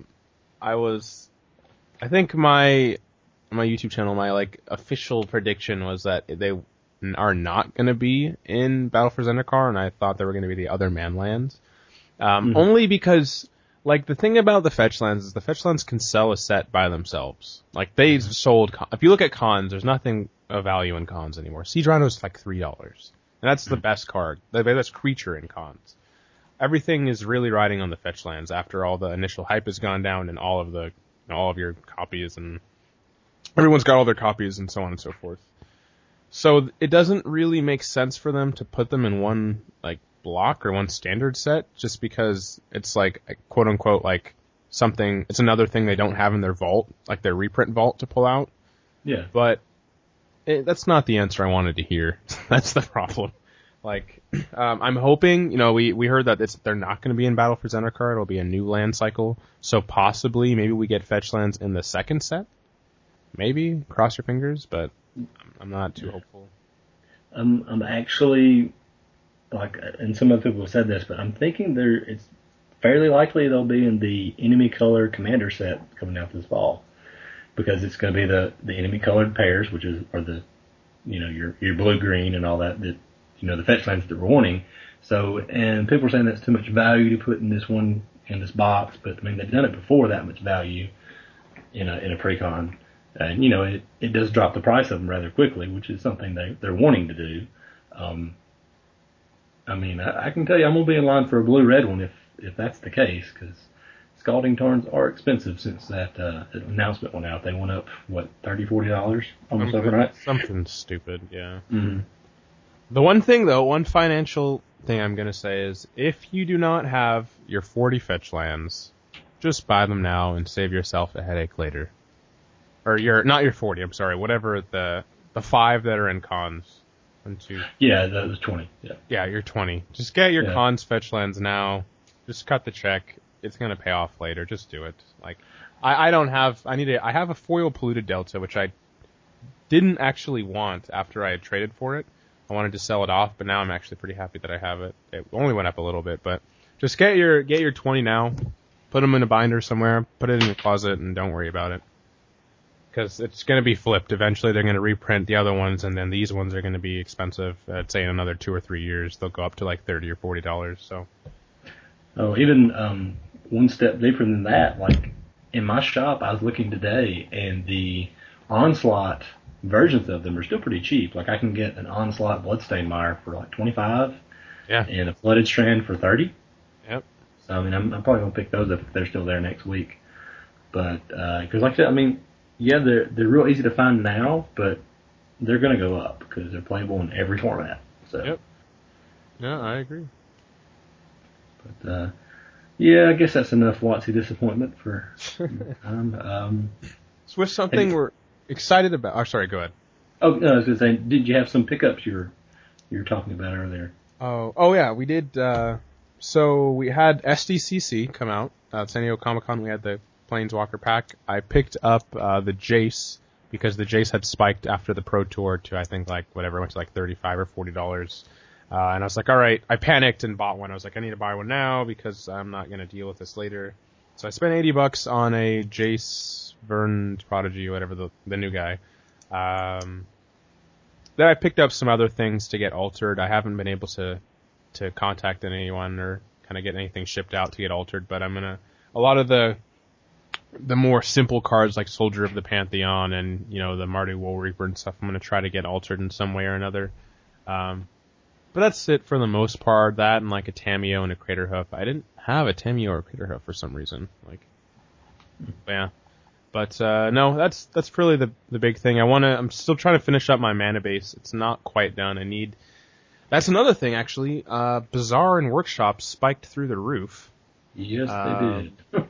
I think my YouTube channel, my like official prediction was that they are not going to be in Battle for Zendikar, and I thought they were going to be the other man lands. Only because, like, the thing about the fetch lands is the fetch lands can sell a set by themselves. Like, they sold, if you look at cons, there's nothing of value in cons anymore. Siege Rhino's like $3. And that's the best card, the best creature in cons. Everything is really riding on the fetch lands after all the initial hype has gone down and all of your copies, and everyone's got all their copies and so on and so forth. So it doesn't really make sense for them to put them in one, like, block or one standard set, just because it's like, quote unquote, like something, it's another thing they don't have in their vault, like their reprint vault to pull out. Yeah. But that's not the answer I wanted to hear. That's the problem. Like, I'm hoping, we heard that they're not going to be in Battle for Zendikar. It'll be a new land cycle. So possibly, maybe we get fetch lands in the second set. Maybe, cross your fingers, but I'm not too hopeful. I'm actually, like, and some other people have said this, but I'm thinking it's fairly likely they'll be in the enemy color commander set coming out this fall, because it's going to be the enemy colored pairs, which are the, your blue green and all that the fetch lands that we're wanting. So, and people are saying that's too much value to put in this box, but I mean they've done it before that much value in a pre-con. And, it does drop the price of them rather quickly, which is something they're wanting to do. I mean, I can tell you I'm going to be in line for a blue-red one if that's the case, because Scalding Tarns are expensive since that announcement went out. They went up, $30, $40 almost overnight? Something stupid, yeah. Mm-hmm. The one thing, though, one financial thing I'm going to say is, if you do not have your 40 fetch lands, just buy them now and save yourself a headache later. Or not your 40, I'm sorry, whatever the 5 that are in cons. 1, 2. Yeah, that was 20. Yeah. Yeah, you're 20. Just get your Yeah. cons fetch lens now. Just cut the check. It's gonna pay off later. Just do it. Like, I have a foil polluted Delta, which I didn't actually want after I had traded for it. I wanted to sell it off, but now I'm actually pretty happy that I have it. It only went up a little bit, but just get your 20 now. Put them in a binder somewhere. Put it in your closet, and don't worry about it. Because it's going to be flipped. Eventually, they're going to reprint the other ones, and then these ones are going to be expensive. I'd say in another 2 or 3 years, they'll go up to like $30 or $40. So, Oh, even one step deeper than that. Like in my shop, I was looking today, and the Onslaught versions of them are still pretty cheap. Like I can get an Onslaught Bloodstain Mire for like 25, yeah. and a Flooded Strand for 30. Yep. So I mean, I'm probably gonna pick those up if they're still there next week. But because like I said, I mean, yeah, they're real easy to find now, but they're gonna go up because they're playable in every format. So. Yep. Yeah, I agree. But yeah, I guess that's enough WotC disappointment for time. So with something we're excited about. Oh, sorry, go ahead. Oh, no, I was gonna say, did you have some pickups you were talking about earlier? Oh yeah, we did. So we had SDCC come out, San Diego Comic-Con. We had the Planeswalker pack. I picked up the Jace because the Jace had spiked after the Pro Tour to I think like whatever, it went to like $35 or $40. And I was like, all right. I panicked and bought one. I was like, I need to buy one now because I'm not gonna deal with this later. So I spent $80 on a Jace Vern's Prodigy, whatever the new guy. Then I picked up some other things to get altered. I haven't been able to contact anyone or kind of get anything shipped out to get altered, but I'm gonna, a lot of the more simple cards like Soldier of the Pantheon and, you know, the Mardu Wool Reaper and stuff, I'm gonna try to get altered in some way or another. But that's it for the most part. That and like a Tamiyo and a Craterhoof. I didn't have a Tamiyo or a Craterhoof for some reason. Like, yeah. But no, that's really the big thing. I'm still trying to finish up my mana base. It's not quite done. That's another thing actually. Bazaar and Workshop spiked through the roof. Yes, they did.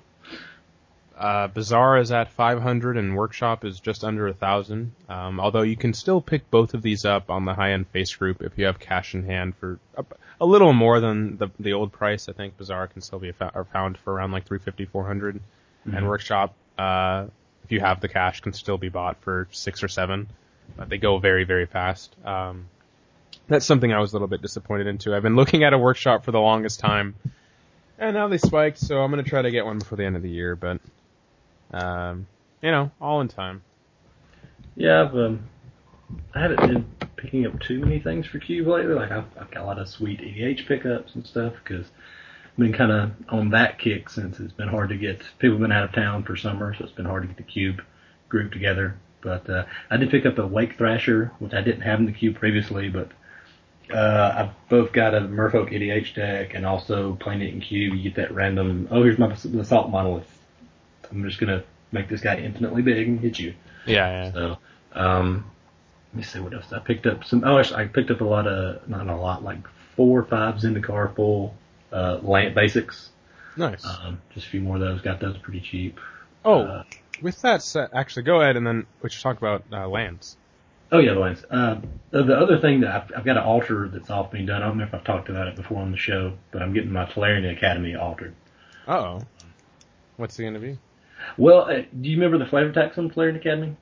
Bazaar is at 500 and Workshop is just under 1,000. Although you can still pick both of these up on the high-end face group if you have cash in hand for a little more than the old price. I think Bazaar can still be found for around like 350, 400, and Workshop, if you have the cash, can still be bought for 6 or 7. But they go very, very fast. That's something I was a little bit disappointed into. I've been looking at a Workshop for the longest time, and now they spiked, so I'm going to try to get one before the end of the year, but, you know, all in time. Yeah, I haven't been picking up too many things for Cube lately. Like I've got a lot of sweet EDH pickups and stuff because I've been kind of on that kick since it's been hard to get. People have been out of town for summer, so it's been hard to get the Cube group together. But I did pick up a Wake Thrasher, which I didn't have in the Cube previously, but I've both got a Merfolk EDH deck and also playing it in Cube. You get that random, oh, here's my Assault Monolith. I'm just going to make this guy infinitely big and hit you. Yeah. So, let me see what else. I picked up I picked up a lot of, not a lot, like 4 or 5 Zendikar full land basics. Nice. Just a few more of those. Got those pretty cheap. With that said, actually, go ahead and then we should talk about lands. Oh yeah, the lands. The other thing that I've got an altar that's off being done. I don't know if I've talked about it before on the show, but I'm getting my Tolarian Academy altered. Uh-oh. What's it going to be? Well, do you remember the flavor text on Tolarian Academy?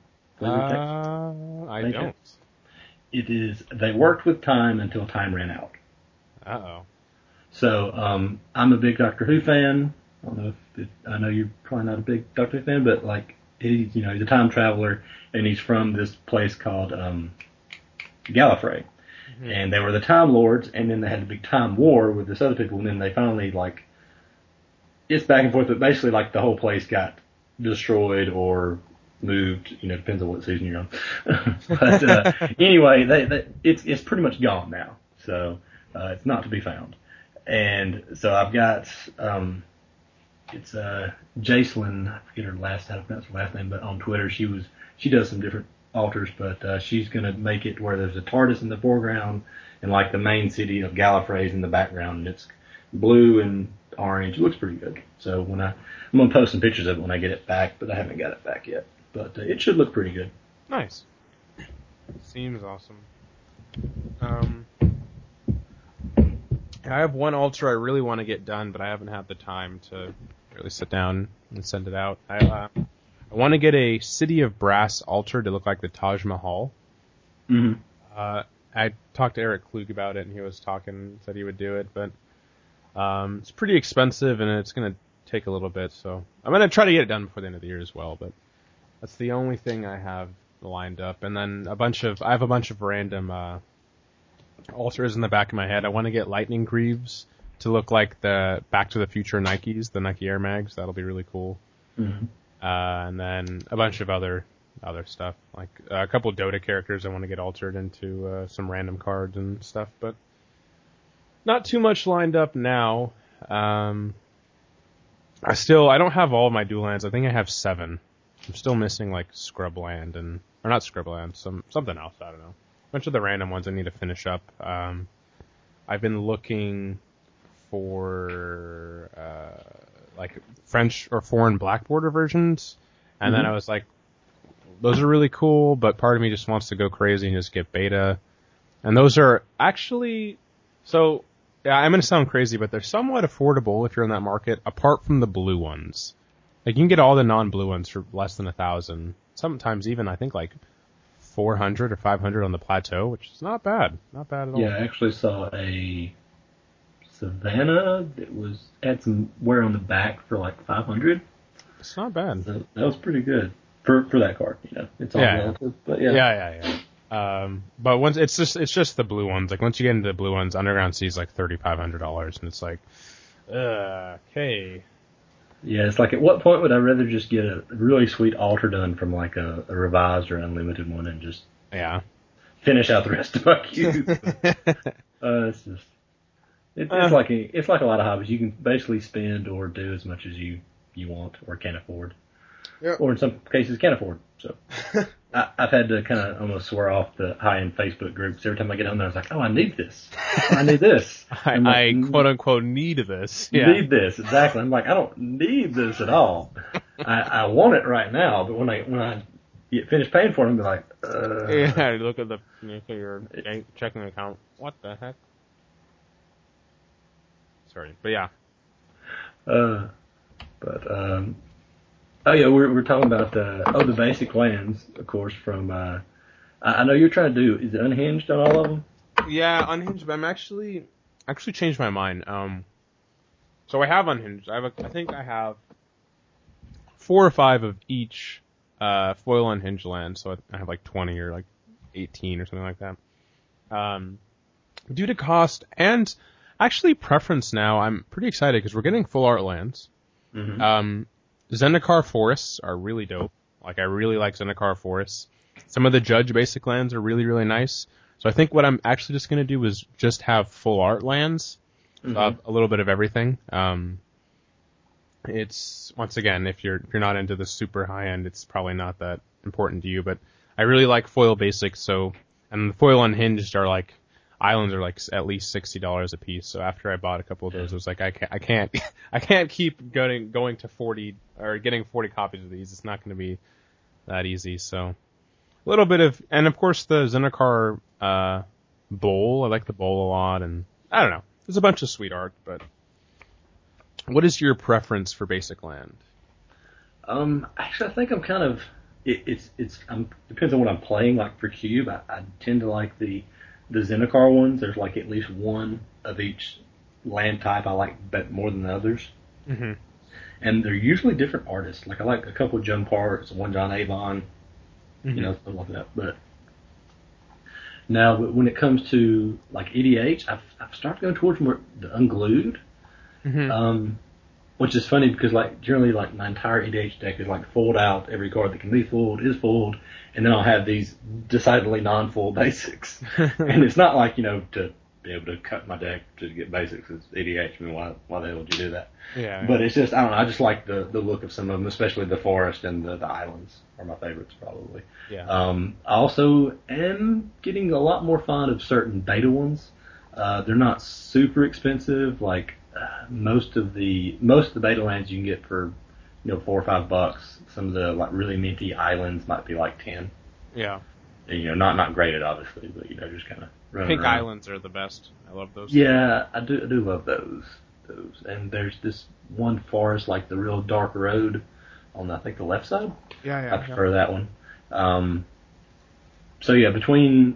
I don't. It is, they worked with time until time ran out. Uh-oh. So, I'm a big Doctor Who fan. I know you're probably not a big Doctor Who fan, but like, he's a time traveler, and he's from this place called, Gallifrey. Mm-hmm. And they were the Time Lords, and then they had a big time war with this other people, and then they finally, like, it's back and forth, but basically, like, the whole place got destroyed or moved, depends on what season you're on. But, anyway, it's pretty much gone now. So, it's not to be found. And so I've got, it's, Jacelyn, I forget her last, how to pronounce her last name, but on Twitter, she does some different altars, but, she's gonna make it where there's a TARDIS in the foreground and like the main city of Gallifrey's in the background, and it's blue and orange. It looks pretty good. So I'm gonna post some pictures of it when I get it back, but I haven't got it back yet. But it should look pretty good. Nice. Seems awesome. Um, I have one altar I really want to get done, but I haven't had the time to really sit down and send it out. I want to get a City of Brass altar to look like the Taj Mahal. Mm-hmm. I talked to Eric Klug about it, and he said he would do it, but it's pretty expensive, and it's going to take a little bit, so I'm going to try to get it done before the end of the year as well, but that's the only thing I have lined up. And then I have a bunch of random altars in the back of my head. I want to get lightning greaves to look like the Back to the Future Nikes, the Nike Air Mags. That'll be really cool. Mm-hmm. And then a bunch of other stuff, like a couple of Dota characters I want to get altered into some random cards and stuff, but not too much lined up now. I don't have all of my dual lands. I think I have 7. I'm still missing like Scrubland or not Scrubland, something else. I don't know. A bunch of the random ones I need to finish up. I've been looking for like French or foreign black border versions, and then I was like, those are really cool, but part of me just wants to go crazy and just get beta. And those are actually, so yeah, I'm gonna sound crazy, but they're somewhat affordable if you're in that market, apart from the blue ones. Like, you can get all the non-blue ones for less than 1,000. Sometimes even, I think, like 400 or 500 on the plateau, which is not bad. Not bad at all. Yeah, I actually saw a Savannah that had some wear on the back for like 500. It's not bad. So that was pretty good for that card. It's all relative, but yeah. Yeah. But once it's just the blue ones. Like, once you get into the blue ones, Underground Sea is like $3,500, and it's like, okay. Yeah, it's like, at what point would I rather just get a really sweet altar done from like a revised or unlimited one and just finish out the rest of my queue? It's like a lot of hobbies. You can basically spend or do as much as you want or can afford. Yep. Or in some cases can't afford. So I've had to kind of almost swear off the high-end Facebook groups. Every time I get on there, I was like, oh, I need this. I need this. I quote-unquote need this. Yeah. Need this, exactly. I'm like, I don't need this at all. I want it right now, but when I get finished paying for it, I'm like, Yeah, look at your checking account. What the heck? Sorry, but yeah. Oh yeah, we're talking about the basic lands, of course. From I know you're trying to do. Is it unhinged on all of them? Yeah, unhinged. But I'm actually changed my mind. So I have unhinged. I think I have 4 or 5 of each foil unhinged land. So I have like 20 or like 18 or something like that. Due to cost and actually preference now, I'm pretty excited because we're getting full art lands. Mm-hmm. Zendikar forests are really dope. Like, I really like Zendikar forests. Some of the Judge basic lands are really, really nice. So I think what I'm actually just going to do is just have full art lands. A little bit of everything. It's, once again, if you're not into the super high end, it's probably not that important to you, but I really like foil basics. And the foil unhinged are like, islands are like at least $60 a piece. So after I bought a couple of those, I was like, I can't keep going to 40 or getting 40 copies of these. It's not going to be that easy. So a little bit of, and of course the Zendikar bowl. I like the bowl a lot, and I don't know. There's a bunch of sweet art, but what is your preference for basic land? Actually, I think I'm kind of depends on what I'm playing. Like for Cube, I tend to like the Zendikar ones. There's like at least one of each land type I like more than the others. Mm-hmm. And they're usually different artists. Like, I like a couple of Joan Parks, one John Avon, stuff like that. But now when it comes to like EDH, I've started going towards more the unglued. Mm-hmm. Which is funny because like generally like my entire EDH deck is like fold out. Every card that can be fooled is fooled, and then I'll have these decidedly non-full basics. And it's not like, to be able to cut my deck to get basics. It's EDH. I mean, why the hell would you do that? Yeah. But it's just, I don't know. I just like the look of some of them, especially the forest and the islands are my favorites probably. Yeah. I also am getting a lot more fond of certain beta ones. They're not super expensive. Like most of the beta lands you can get for $4 or $5. Some of the like really minty islands might be like 10. Yeah. Not graded obviously, but just kind of running Pink around. Islands are the best. I love those. Yeah, I do love those. And there's this one forest, like the real dark road on I think the left side. Yeah. I prefer that one. So yeah, between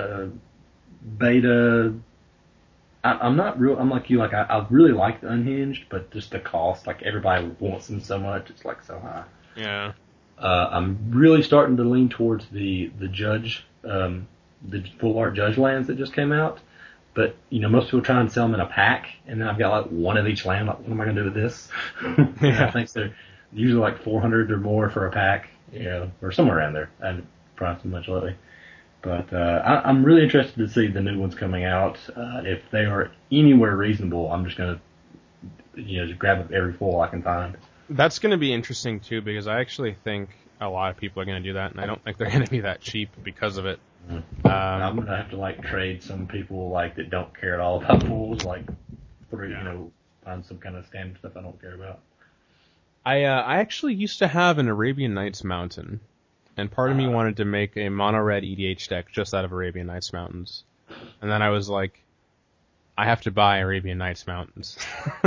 Beta, I'm not real. I'm like you. Like I really like the Unhinged, but just the cost. Like everybody wants them so much, it's like so high. Yeah. I'm really starting to lean towards the Judge, the full art Judge lands that just came out. But, most people try and sell them in a pack, and then I've got like one of each land. Like, what am I going to do with this? Yeah. I think they're usually like 400 or more for a pack, or somewhere around there. I haven't priced them much lately. But, I'm really interested to see the new ones coming out. If they are anywhere reasonable, I'm just going to, just grab up every foil I can find. That's going to be interesting too, because I actually think a lot of people are going to do that, and I don't think they're going to be that cheap because of it. I'm gonna have to trade some people that don't care at all about pools, find some kind of standard stuff I don't care about. I actually used to have an Arabian Nights mountain, and part of me wanted to make a mono red EDH deck just out of Arabian Nights mountains, and then I was like, I have to buy Arabian Nights mountains.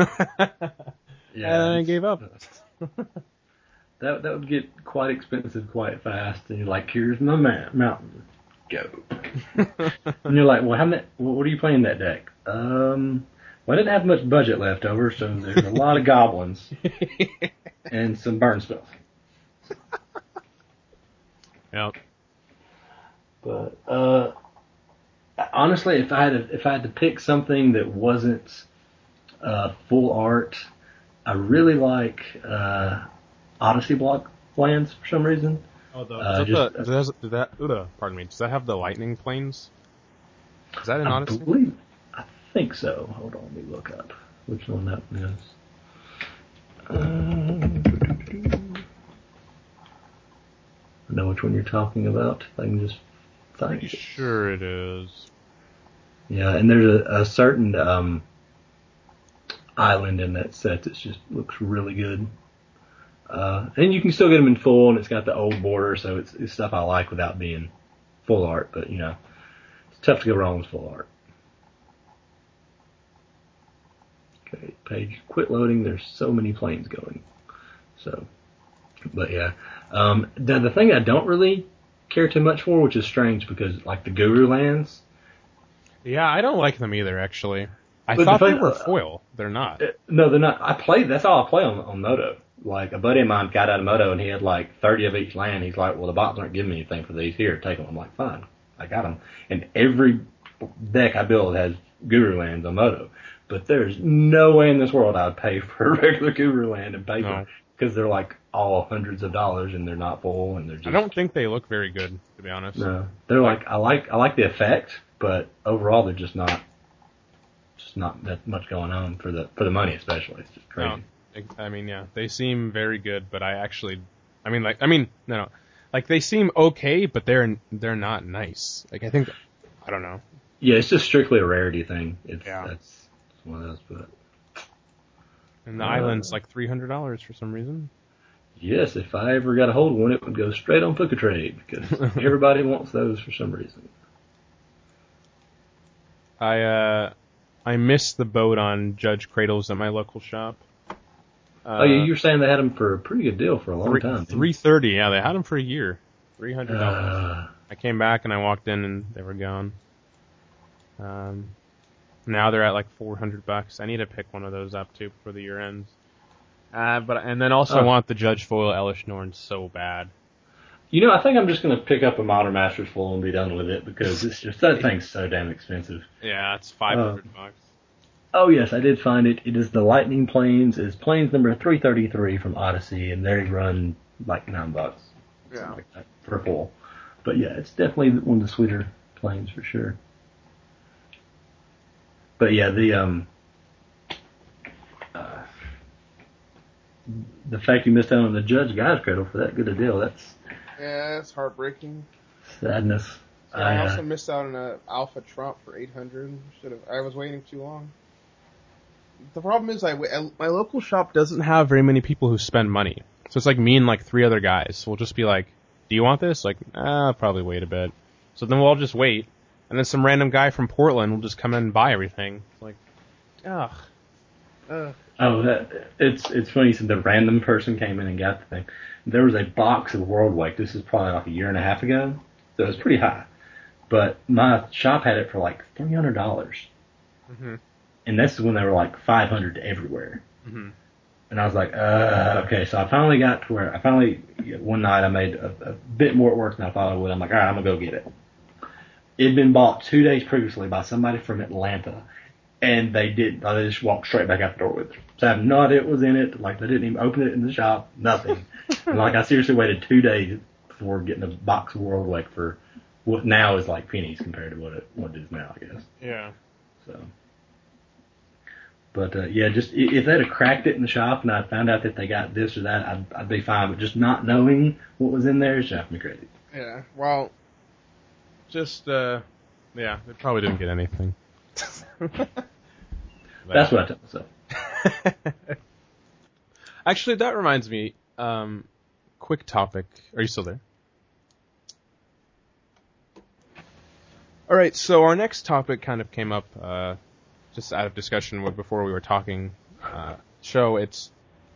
Yeah, and I gave up. That would get quite expensive quite fast, and you're like, here's my mountain. Go. And you're like, well, what are you playing that deck? Well, I didn't have much budget left over, so there's a lot of goblins and some burn spells. Yep. But honestly, if I had to pick something that wasn't full art, I really like Odyssey block lands for some reason. Oh, does that have the lightning planes? Is that an Odyssey? I think so. Hold on, let me look up which one that one is. I know which one you're talking about. If I can just find it. Sure it is. Yeah, and there's a certain island in that set that just looks really good. And you can still get them in full, and it's got the old border, so it's stuff I like without being full art. But it's tough to go wrong with full art. Okay, page quit loading. There's so many planes going. So, but yeah, the thing I don't really care too much for, which is strange because like the Guru lands. Yeah, I don't like them either. Actually, I thought they were foil. They're not. No, they're not. That's all I play on Moto. Like, a buddy of mine got out of Moto and he had 30 of each land. He's like, well, the bots aren't giving me anything for these. Here, take them. I'm like, fine. I got them. And every deck I build has Guru lands on Moto. But there's no way in this world I would pay for a regular Guru land in paper. Because they're all hundreds of dollars and they're not full and they're just... I don't think they look very good, to be honest. No. They're I like the effect, but overall they're just not that much going on for the money especially. It's just crazy. No. I mean, yeah, they seem very good, but they seem okay, but they're not nice. I don't know. Yeah, it's just strictly a rarity thing. That's one of those, but. And the island's $300 for some reason. Yes, if I ever got a hold of one, it would go straight on Puka Trade because everybody wants those for some reason. I missed the boat on Judge Cradles at my local shop. You were saying they had them for a pretty good deal for a long time. $330, yeah, they had them for a year. $300. I came back and I walked in and they were gone. Now they're at $400. I need to pick one of those up too before the year ends. I want the Judge Foil Elish Norn so bad. I think I'm just going to pick up a Modern Masters full and be done with it because it's just that thing's so damn expensive. Yeah, it's $500. Oh yes, I did find it. It is the Lightning Planes. It is Planes number 333 from Odyssey, and they run $9. Yeah. Like that for a full. But yeah, it's definitely one of the sweeter planes for sure. But yeah, the fact you missed out on the Judge Guy's Cradle for that good a deal, that's heartbreaking. Sadness. So I also missed out on an Alpha Trump for 800. I was waiting too long. The problem is, my local shop doesn't have very many people who spend money. So it's me and 3 other guys. We'll just be like, do you want this? I'll probably wait a bit. So then we'll all just wait, and then some random guy from Portland will just come in and buy everything. Like, ugh. Oh, it's funny. So the random person came in and got the thing. There was a box of World Wake. This is probably like a year and a half ago, so it was pretty high. But my shop had it for like $300, Mm-hmm. and this is when they were like $500 everywhere. Mm-hmm. And I was like, okay. So I finally got to where one night I made a bit more at work than I thought I would. I'm like, all right, I'm gonna go get it. It had been bought 2 days previously by somebody from Atlanta. And they didn't. They just walked straight back out the door with it. So I have no idea what was in it. Like, they didn't even open it in the shop. Nothing. And like, I seriously waited 2 days before getting a box of World Wake for what now is like pennies compared to what it is now, I guess. Yeah. So. But, yeah, just, if they'd have cracked it in the shop and I found out that they got this or that, I'd be fine. But just not knowing what was in there is driving me crazy. Yeah, well, Just, yeah, they probably didn't get anything. That's what I tell myself. Actually, that reminds me, quick topic. Are you still there? Alright, so our next topic kind of came up, just out of discussion before we were talking, show. It's,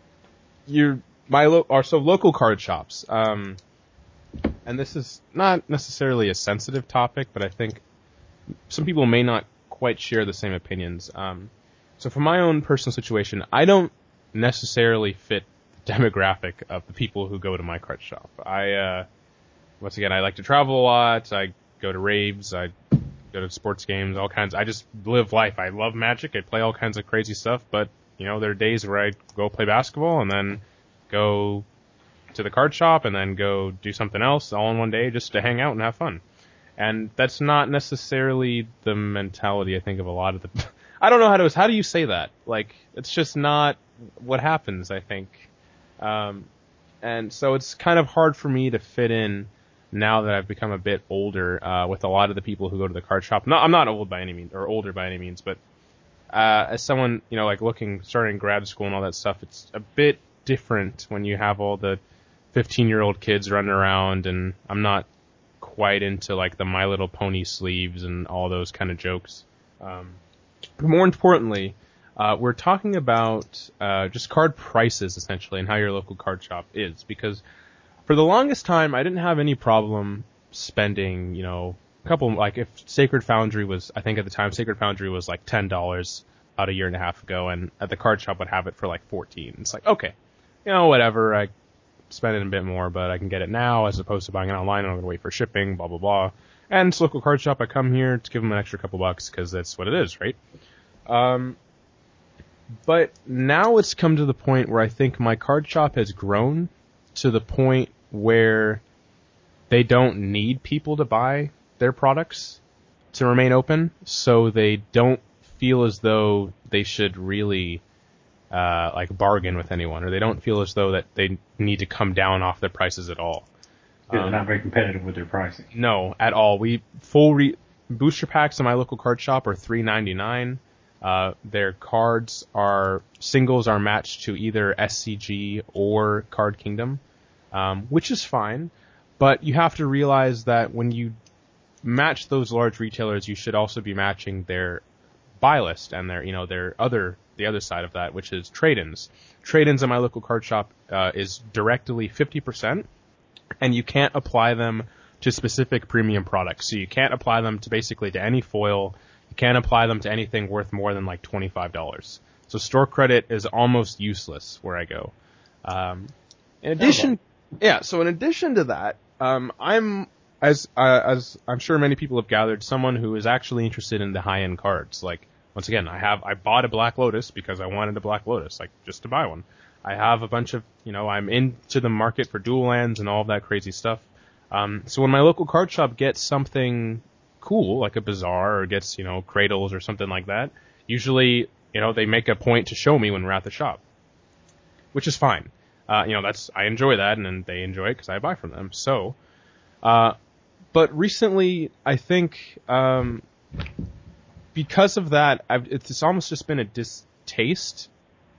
local card shops. And this is not necessarily a sensitive topic, but I think some people may not quite share the same opinions. So for my own personal situation, I don't necessarily fit the demographic of the people who go to my card shop. Once again, I like to travel a lot. I go to raves. I go to sports games, all kinds. I just live life. I love Magic. I play all kinds of crazy stuff, but, there are days where I go play basketball and then go to the card shop and then go do something else all in one day just to hang out and have fun. And that's not necessarily the mentality, I think, of a lot of the... I don't know how do you say that? Like, it's just not what happens, I think. And so it's kind of hard for me to fit in now that I've become a bit older, with a lot of the people who go to the card shop. No, I'm not old by any means, or older by any means, but, as someone, like starting grad school and all that stuff, it's a bit different when you have all the 15-year-old kids running around, and I'm not quite into like the My Little Pony sleeves and all those kind of jokes. But more importantly, we're talking about just card prices essentially and how your local card shop is, because for the longest time I didn't have any problem spending, a couple, like if Sacred Foundry was, I think at the time Sacred Foundry was like $10 about a year and a half ago, and at the card shop would have it for like $14. It's like, okay, whatever, I spend it a bit more, but I can get it now as opposed to buying it online and I'm going to wait for shipping, blah, blah, blah. And it's a local card shop. I come here to give them an extra couple bucks because that's what it is, right? But now it's come to the point where I think my card shop has grown to the point where they don't need people to buy their products to remain open, so they don't feel as though they should really bargain with anyone, or they don't feel as though that they need to come down off their prices at all. They're not very competitive with their pricing. No, at all. Booster packs in my local card shop are $3.99. Their singles are matched to either SCG or Card Kingdom, which is fine, but you have to realize that when you match those large retailers, you should also be matching their buy list and the other side of that, which is trade-ins. Trade-ins in my local card shop is directly 50%, and you can't apply them to specific premium products. So you can't apply them to any foil. You can't apply them to anything worth more than like $25. So store credit is almost useless where I go. In addition to that, I'm as I'm sure many people have gathered, someone who is actually interested in the high-end cards. Like, once again, I bought a Black Lotus because I wanted a Black Lotus, like just to buy one. I have a bunch of, I'm into the market for dual lands and all of that crazy stuff. So when my local card shop gets something cool, like a Bazaar, or gets, Cradles or something like that, usually, they make a point to show me when we're at the shop, which is fine. I enjoy that, and then they enjoy it because I buy from them. So, but recently, I think, because of that, it's almost just been a distaste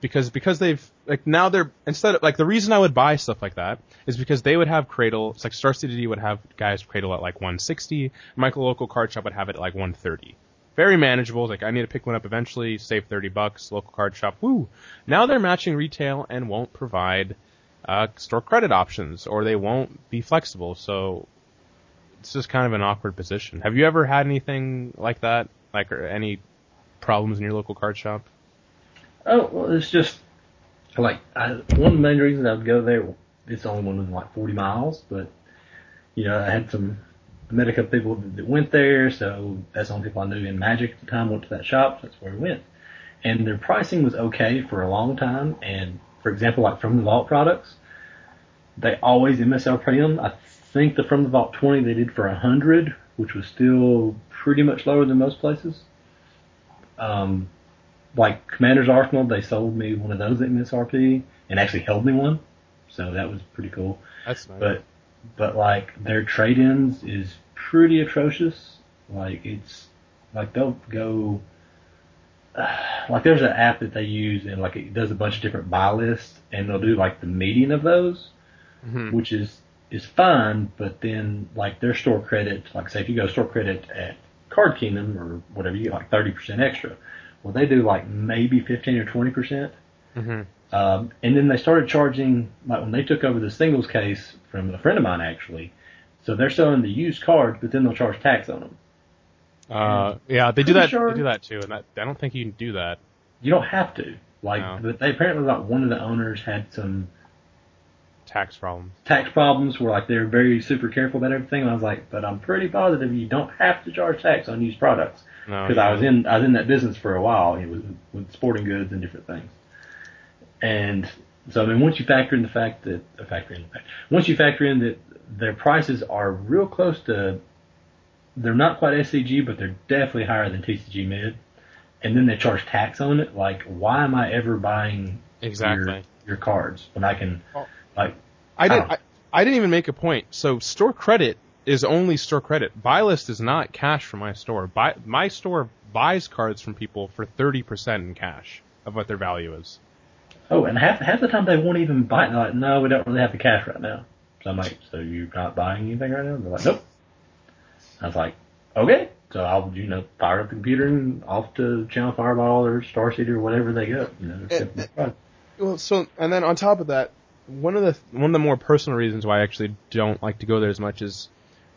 because they've like now they're instead of like the reason I would buy stuff like that is because they would have Cradle. It's like Star City would have guys Cradle at like 160. My local card shop would have it at like 130. Very manageable. Like I need to pick one up eventually, save $30. Local card shop, woo. Now they're matching retail and won't provide store credit options, or they won't be flexible. So it's just kind of an awkward position. Have you ever had anything like that? Like any problems in your local card shop? Oh, well, it's just like one of the main reasons I would go there. It's only one within like 40 miles, but I met a couple people that went there, so that's the only people I knew in Magic at the time went to that shop. So that's where we went, and their pricing was okay for a long time. And for example, like From the Vault products, they always MSRP them. I think the From the Vault 20 they did for 100, which was still pretty much lower than most places. Like Commander's Arsenal, they sold me one of those at MSRP and actually held me one, so that was pretty cool. That's nice. But like their trade-ins is pretty atrocious. Like it's like they'll go. Like there's an app that they use and like it does a bunch of different buy lists and they'll do like the median of those, which is fine. But then like their store credit, like say if you go store credit at Card Kingdom or whatever, you get like 30% extra. Well, they do like maybe 15 or 20%. And then they started charging, like when they took over the singles case from a friend of mine actually. So they're selling the used cards, but then they'll charge tax on them. Yeah, they do that. They do that too, and I don't think you can do that. You don't have to. But they apparently like one of the owners had some tax problems. Where like they're very super careful about everything. And I was like, but I'm pretty positive you don't have to charge tax on used products because I was in that business for a while. It was with sporting goods and different things. And so I mean, once you factor in that their prices are real close to. They're not quite SCG, but they're definitely higher than TCG Mid. And then they charge tax on it. Like, why am I ever buying your cards when I can, like... I didn't even make a point. So store credit is only store credit. Buy list is not cash from my store. My store buys cards from people for 30% in cash of what their value is. Oh, and half the time they won't even buy it. They're like, no, we don't really have the cash right now. So I'm like, so you're not buying anything right now? And they're like, nope. I was like, okay. So I'll, fire up the computer and off to Channel Fireball or Star City or whatever they go. Well, so, and then on top of that, one of the more personal reasons why I actually don't like to go there as much is,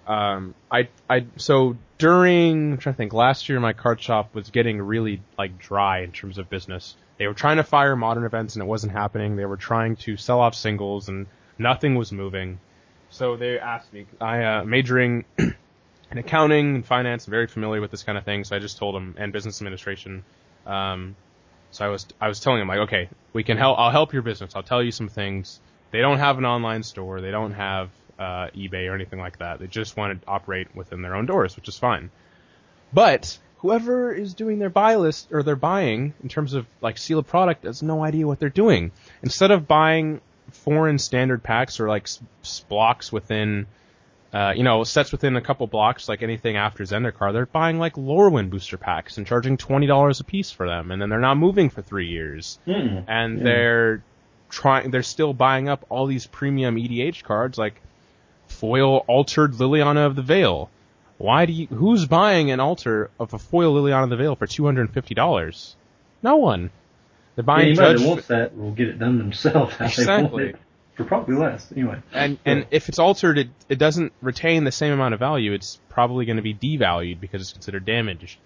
so during, I'm trying to think, last year my card shop was getting really, like, dry in terms of business. They were trying to fire Modern Events and it wasn't happening. They were trying to sell off singles and nothing was moving. So they asked me, majoring in accounting and finance, I'm very familiar with this kind of thing, so I just told them, and business administration. So I was telling them, like, okay, I'll help your business. I'll tell you some things. They don't have an online store. They don't have eBay or anything like that. They just want to operate within their own doors, which is fine. But whoever is doing their buy list or their buying in terms of like sealed product has no idea what they're doing. Instead of buying foreign standard packs or like blocks within, sets within a couple blocks, like anything after Zendikar, they're buying like Lorwyn booster packs and charging $20 a piece for them, and then they're not moving for 3 years. And they're still buying up all these premium EDH cards like foil altered Liliana of the Veil. Who's buying an altar of a foil Liliana of the Veil for $250? No one. They're buying anybody that wants that will get it done themselves. Exactly. For probably less, anyway. And if it's altered, it doesn't retain the same amount of value. It's probably going to be devalued because it's considered damaged.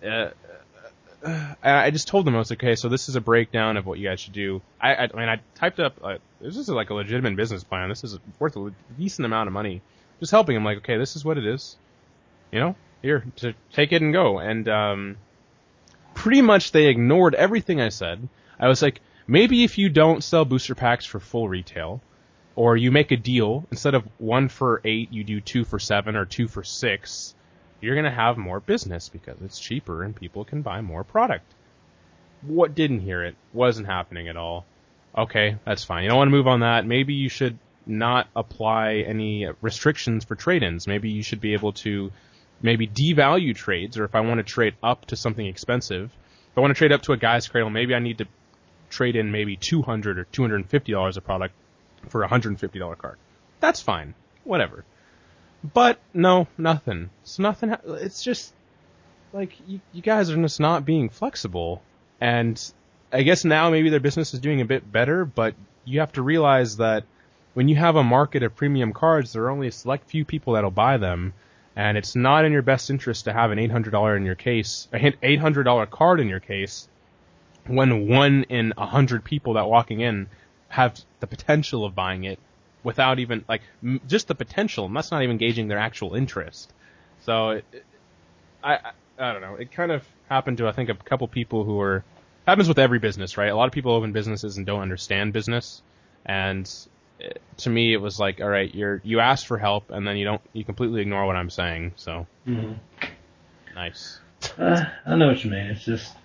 I just told them, I was like, okay, so this is a breakdown of what you guys should do. I typed up, this is like a legitimate business plan. This is worth a decent amount of money. Just helping them, like, okay, this is what it is. Here, to take it and go. And pretty much they ignored everything I said. I was like, maybe if you don't sell booster packs for full retail, or you make a deal, instead of 1 for 8, you do 2 for 7 or 2 for 6, you're going to have more business because it's cheaper and people can buy more product. What didn't hear it? Wasn't happening at all. Okay, that's fine. You don't want to move on that. Maybe you should not apply any restrictions for trade-ins. Maybe you should be able to maybe devalue trades, or if I want to trade up to something expensive, if I want to trade up to a Guy's Cradle, maybe I need to trade in maybe $200 or $250 a product for a $150 card. That's fine. Whatever. But no, nothing. So nothing, it's just like you guys are just not being flexible. And I guess now maybe their business is doing a bit better, but you have to realize that when you have a market of premium cards, there are only a select few people that'll buy them, and it's not in your best interest to have an $800 in your case, an $800 card in your case, when 1 in 100 people that walking in have the potential of buying it without even, like, just the potential, and that's not even gauging their actual interest. So, I don't know. It kind of happened to, I think, a couple people who were, happens with every business, right? A lot of people open businesses and don't understand business, and to me, it was like, all right, you asked for help, and then you completely ignore what I'm saying. So, Nice. I know what you mean. It's just,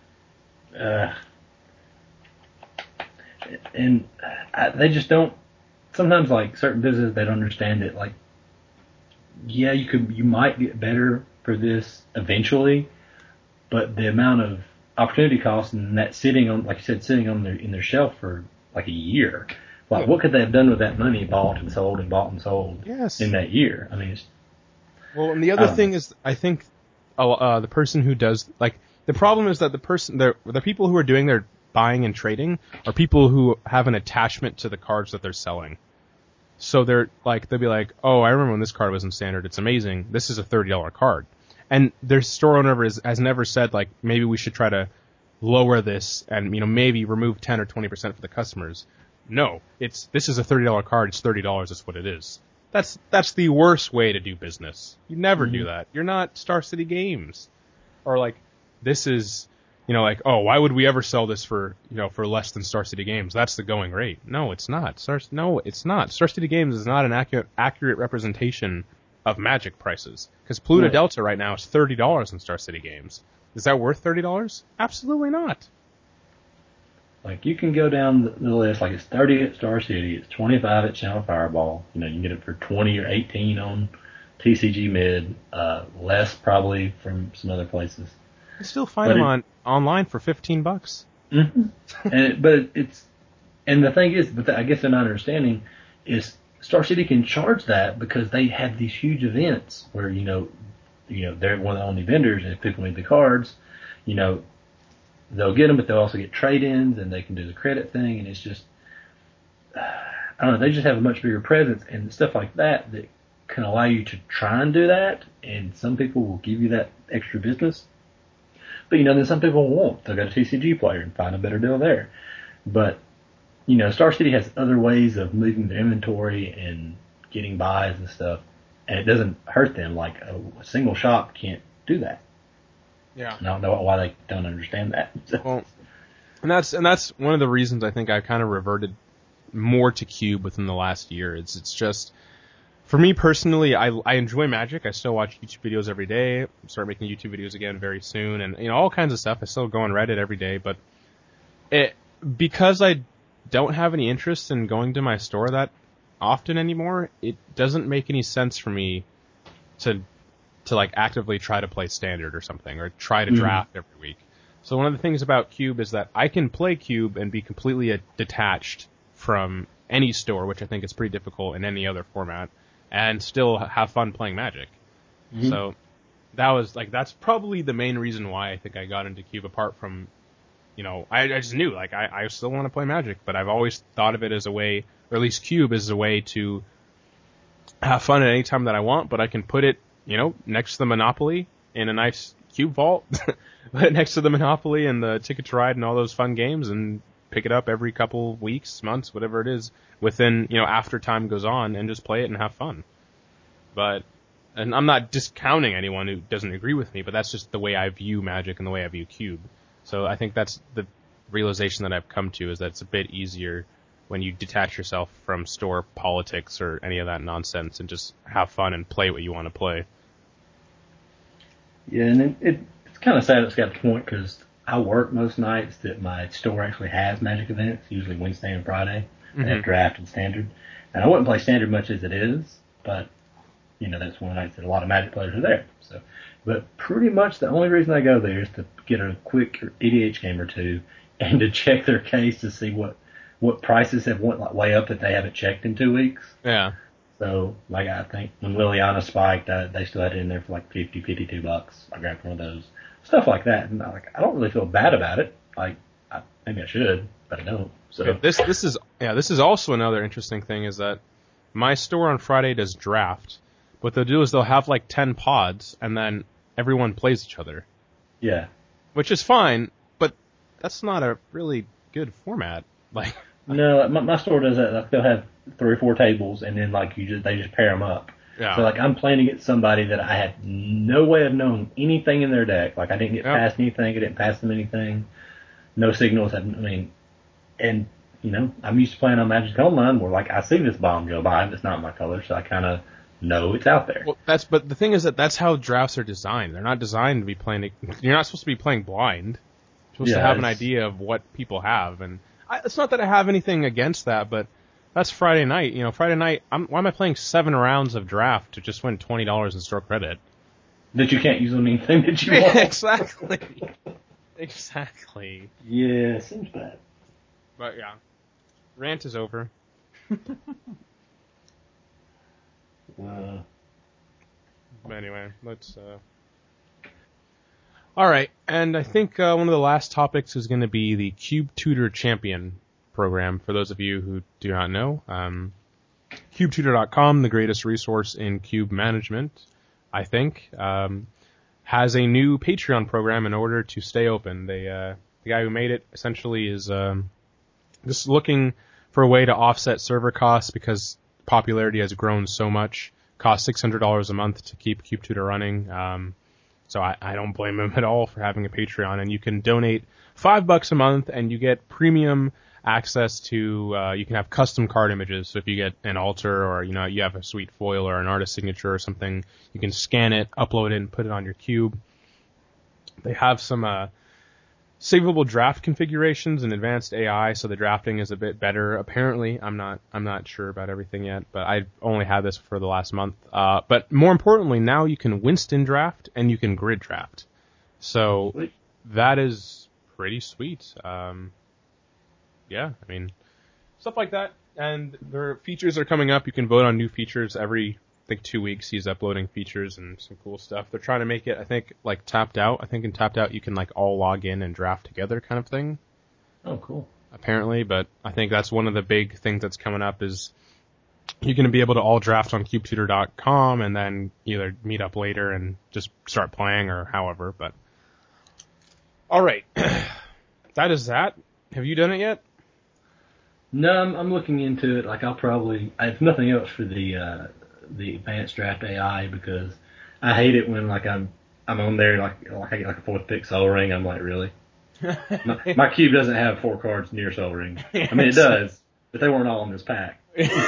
they just don't. Sometimes, like certain businesses, they don't understand it. Like, yeah, you might get better for this eventually, but the amount of opportunity cost and that sitting on, like you said, sitting on in their shelf for like a year. Like, what could they have done with that money bought and sold in that year? I mean, well, and the other thing is, I think the person who does, like, the problem is that the people who are doing their buying and trading are people who have an attachment to the cards that they're selling. So they'll be like, oh, I remember when this card was in standard. It's amazing. This is a $30 card. And their store owner has never said, like, maybe we should try to lower this and, maybe remove 10 or 20% for the customers. No, this is a $30 card. It's $30. That's what it is. That's the worst way to do business. You never do that. You're not Star City Games. Or like, this is, like, oh, why would we ever sell this for less than Star City Games? That's the going rate. No, it's not. It's not. Star City Games is not an accurate representation of Magic prices. Because Polluta Delta right now is $30 in Star City Games. Is that worth $30? Absolutely not. Like, you can go down the list, like, it's 30 at Star City, it's 25 at Channel Fireball, you can get it for 20 or 18 on TCG Mid, less probably from some other places. You still find them online for $15. Mm-hmm. And the thing is, I guess they're not understanding, is Star City can charge that because they have these huge events where, they're one of the only vendors, and if people need the cards, they'll get them, but they'll also get trade-ins, and they can do the credit thing, and it's just, I don't know, they just have a much bigger presence and stuff like that can allow you to try and do that, and some people will give you that extra business. But, then some people won't. They'll go to TCG Player and find a better deal there. But, Star City has other ways of moving their inventory and getting buys and stuff, and it doesn't hurt them. Like, a single shop can't do that. Yeah. I don't know why they don't understand that. Well, and that's one of the reasons I think I kind of reverted more to Cube within the last year. It's just, for me personally, I enjoy Magic. I still watch YouTube videos every day. Start making YouTube videos again very soon, and all kinds of stuff. I still go on Reddit every day, but because I don't have any interest in going to my store that often anymore, it doesn't make any sense for me to like actively try to play Standard or something, or try to draft every week. So one of the things about Cube is that I can play Cube and be completely detached from any store, which I think is pretty difficult in any other format, and still have fun playing Magic. Mm-hmm. So that's probably the main reason why I think I got into Cube, apart from, I just knew, like, I still want to play Magic, but I've always thought of it as a way, or at least Cube as a way to have fun at any time that I want, but I can put it, next to the Monopoly in a nice Cube vault, next to the Monopoly and the Ticket to Ride and all those fun games, and pick it up every couple weeks, months, whatever it is, within, after time goes on, and just play it and have fun. And I'm not discounting anyone who doesn't agree with me, but that's just the way I view Magic and the way I view Cube. So I think that's the realization that I've come to, is that it's a bit easier when you detach yourself from store politics or any of that nonsense and just have fun and play what you want to play. Yeah, and it's kind of sad it's got to the point, because I work most nights that my store actually has Magic events, usually Wednesday and Friday. They have Draft and Standard. And I wouldn't play Standard much as it is, but, that's one of the nights that a lot of Magic players are there. But pretty much the only reason I go there is to get a quick EDH game or two, and to check their case to see what prices have went like way up that they haven't checked in 2 weeks. Yeah. So, like, I think when Liliana spiked, they still had it in there for like $52. I grabbed one of those. Stuff like that. And I don't really feel bad about it. Like, maybe I should, but I don't. So Okay, this is also another interesting thing is that my store on Friday does draft. What they'll do is they'll have like 10 pods and then everyone plays each other. yeah. Which is fine, but that's not a really good format. Like, No, my store does that. Like, they'll have 3 or 4 tables, and then like they just pair them up. yeah. So like I'm playing against somebody that I had no way of knowing anything in their deck. Like I didn't get past anything. I didn't pass them anything. No signals. And I'm used to playing on Magic Online where like I see this bomb go by and it's not my color, so I kind of know it's out there. Well, but the thing is that's how drafts are designed. They're not designed to be playing. You're not supposed to be playing blind. You're supposed to have an idea of what people have, and it's not that I have anything against that, but that's Friday night. You know, Friday night. Why am I playing 7 rounds of draft to just win $20 in store credit? That you can't use on anything that you want. Exactly. Exactly. Yeah, seems bad. But yeah, rant is over. But anyway, let's. All right, and I think one of the last topics is going to be the Cube Tutor Champion program. For those of you who do not know, CubeTutor.com, the greatest resource in cube management, I think, has a new Patreon program in order to stay open. The guy who made it essentially is just looking for a way to offset server costs because popularity has grown so much. Costs $600 a month to keep CubeTutor running. So I don't blame him at all for having a Patreon. And you can donate $5 a month and you get premium access to, you can have custom card images. So if you get an altar or, you have a sweet foil or an artist signature or something, you can scan it, upload it, and put it on your cube. They have some, savable draft configurations and advanced AI, so the drafting is a bit better. Apparently, I'm not sure about everything yet, but I only had this for the last month. But more importantly, now you can Winston draft and you can grid draft. So that is pretty sweet. Yeah, I mean, stuff like that. And their features are coming up. You can vote on new features every, I think, 2 weeks. He's uploading features and some cool stuff. They're trying to make it, I think, like Tapped Out. I think in Tapped Out you can like all log in and draft together kind of thing. Oh, cool. Apparently, but I think that's one of the big things that's coming up is you're going to be able to all draft on CubeTutor.com and then either meet up later and just start playing or however. But all right, that is that. Have you done it yet? No, I'm looking into it. Like I have nothing else for the advanced draft AI because I hate it when like I'm on there like I get like a 4th pick Soul Ring. I'm like, really? my cube doesn't have 4 cards near Soul Ring. I mean, it does, but they weren't all in this pack.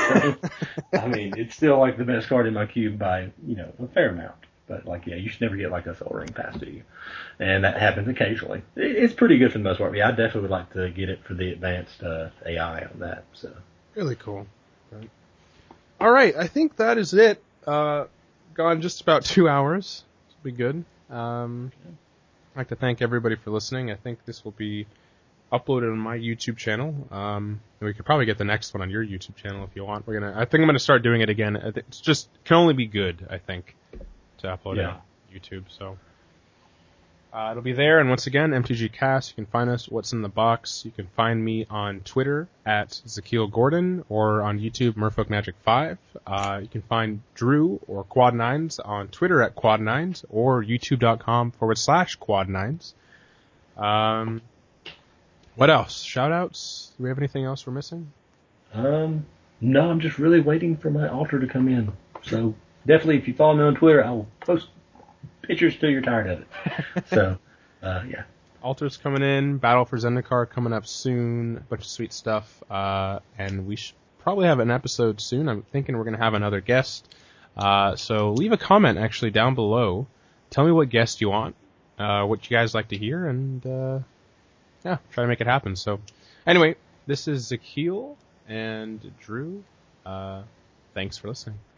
I mean, it's still like the best card in my cube by a fair amount. But like, yeah, you should never get like a Soul Ring passed to you, and that happens occasionally. It's pretty good for the most part. Yeah, I definitely would like to get it for the advanced AI on that. So really cool. Right. All right, I think that is it. Gone just about 2 hours. This will be good. I'd like to thank everybody for listening. I think this will be uploaded on my YouTube channel. And we could probably get the next one on your YouTube channel if you want. I think I'm going to start doing it again. It's just can only be good, I think, to upload it on YouTube. So it'll be there. And once again, MTG Cast. You can find us. What's in the Box? You can find me on Twitter at Zakeel Gordon or on YouTube Merfolk Magic 5. You can find Drew or Quad9s on Twitter at Quad9s or YouTube.com/Quad9s. What else? Shoutouts? Do we have anything else we're missing? No, I'm just really waiting for my altar to come in. So definitely, if you follow me on Twitter, I will post pictures till you're tired of it. So, yeah. Altars coming in, Battle for Zendikar coming up soon, a bunch of sweet stuff, and we should probably have an episode soon. I'm thinking we're going to have another guest. So leave a comment actually down below. Tell me what guest you want, what you guys like to hear, and try to make it happen. So anyway, this is Zakeel and Drew. Thanks for listening.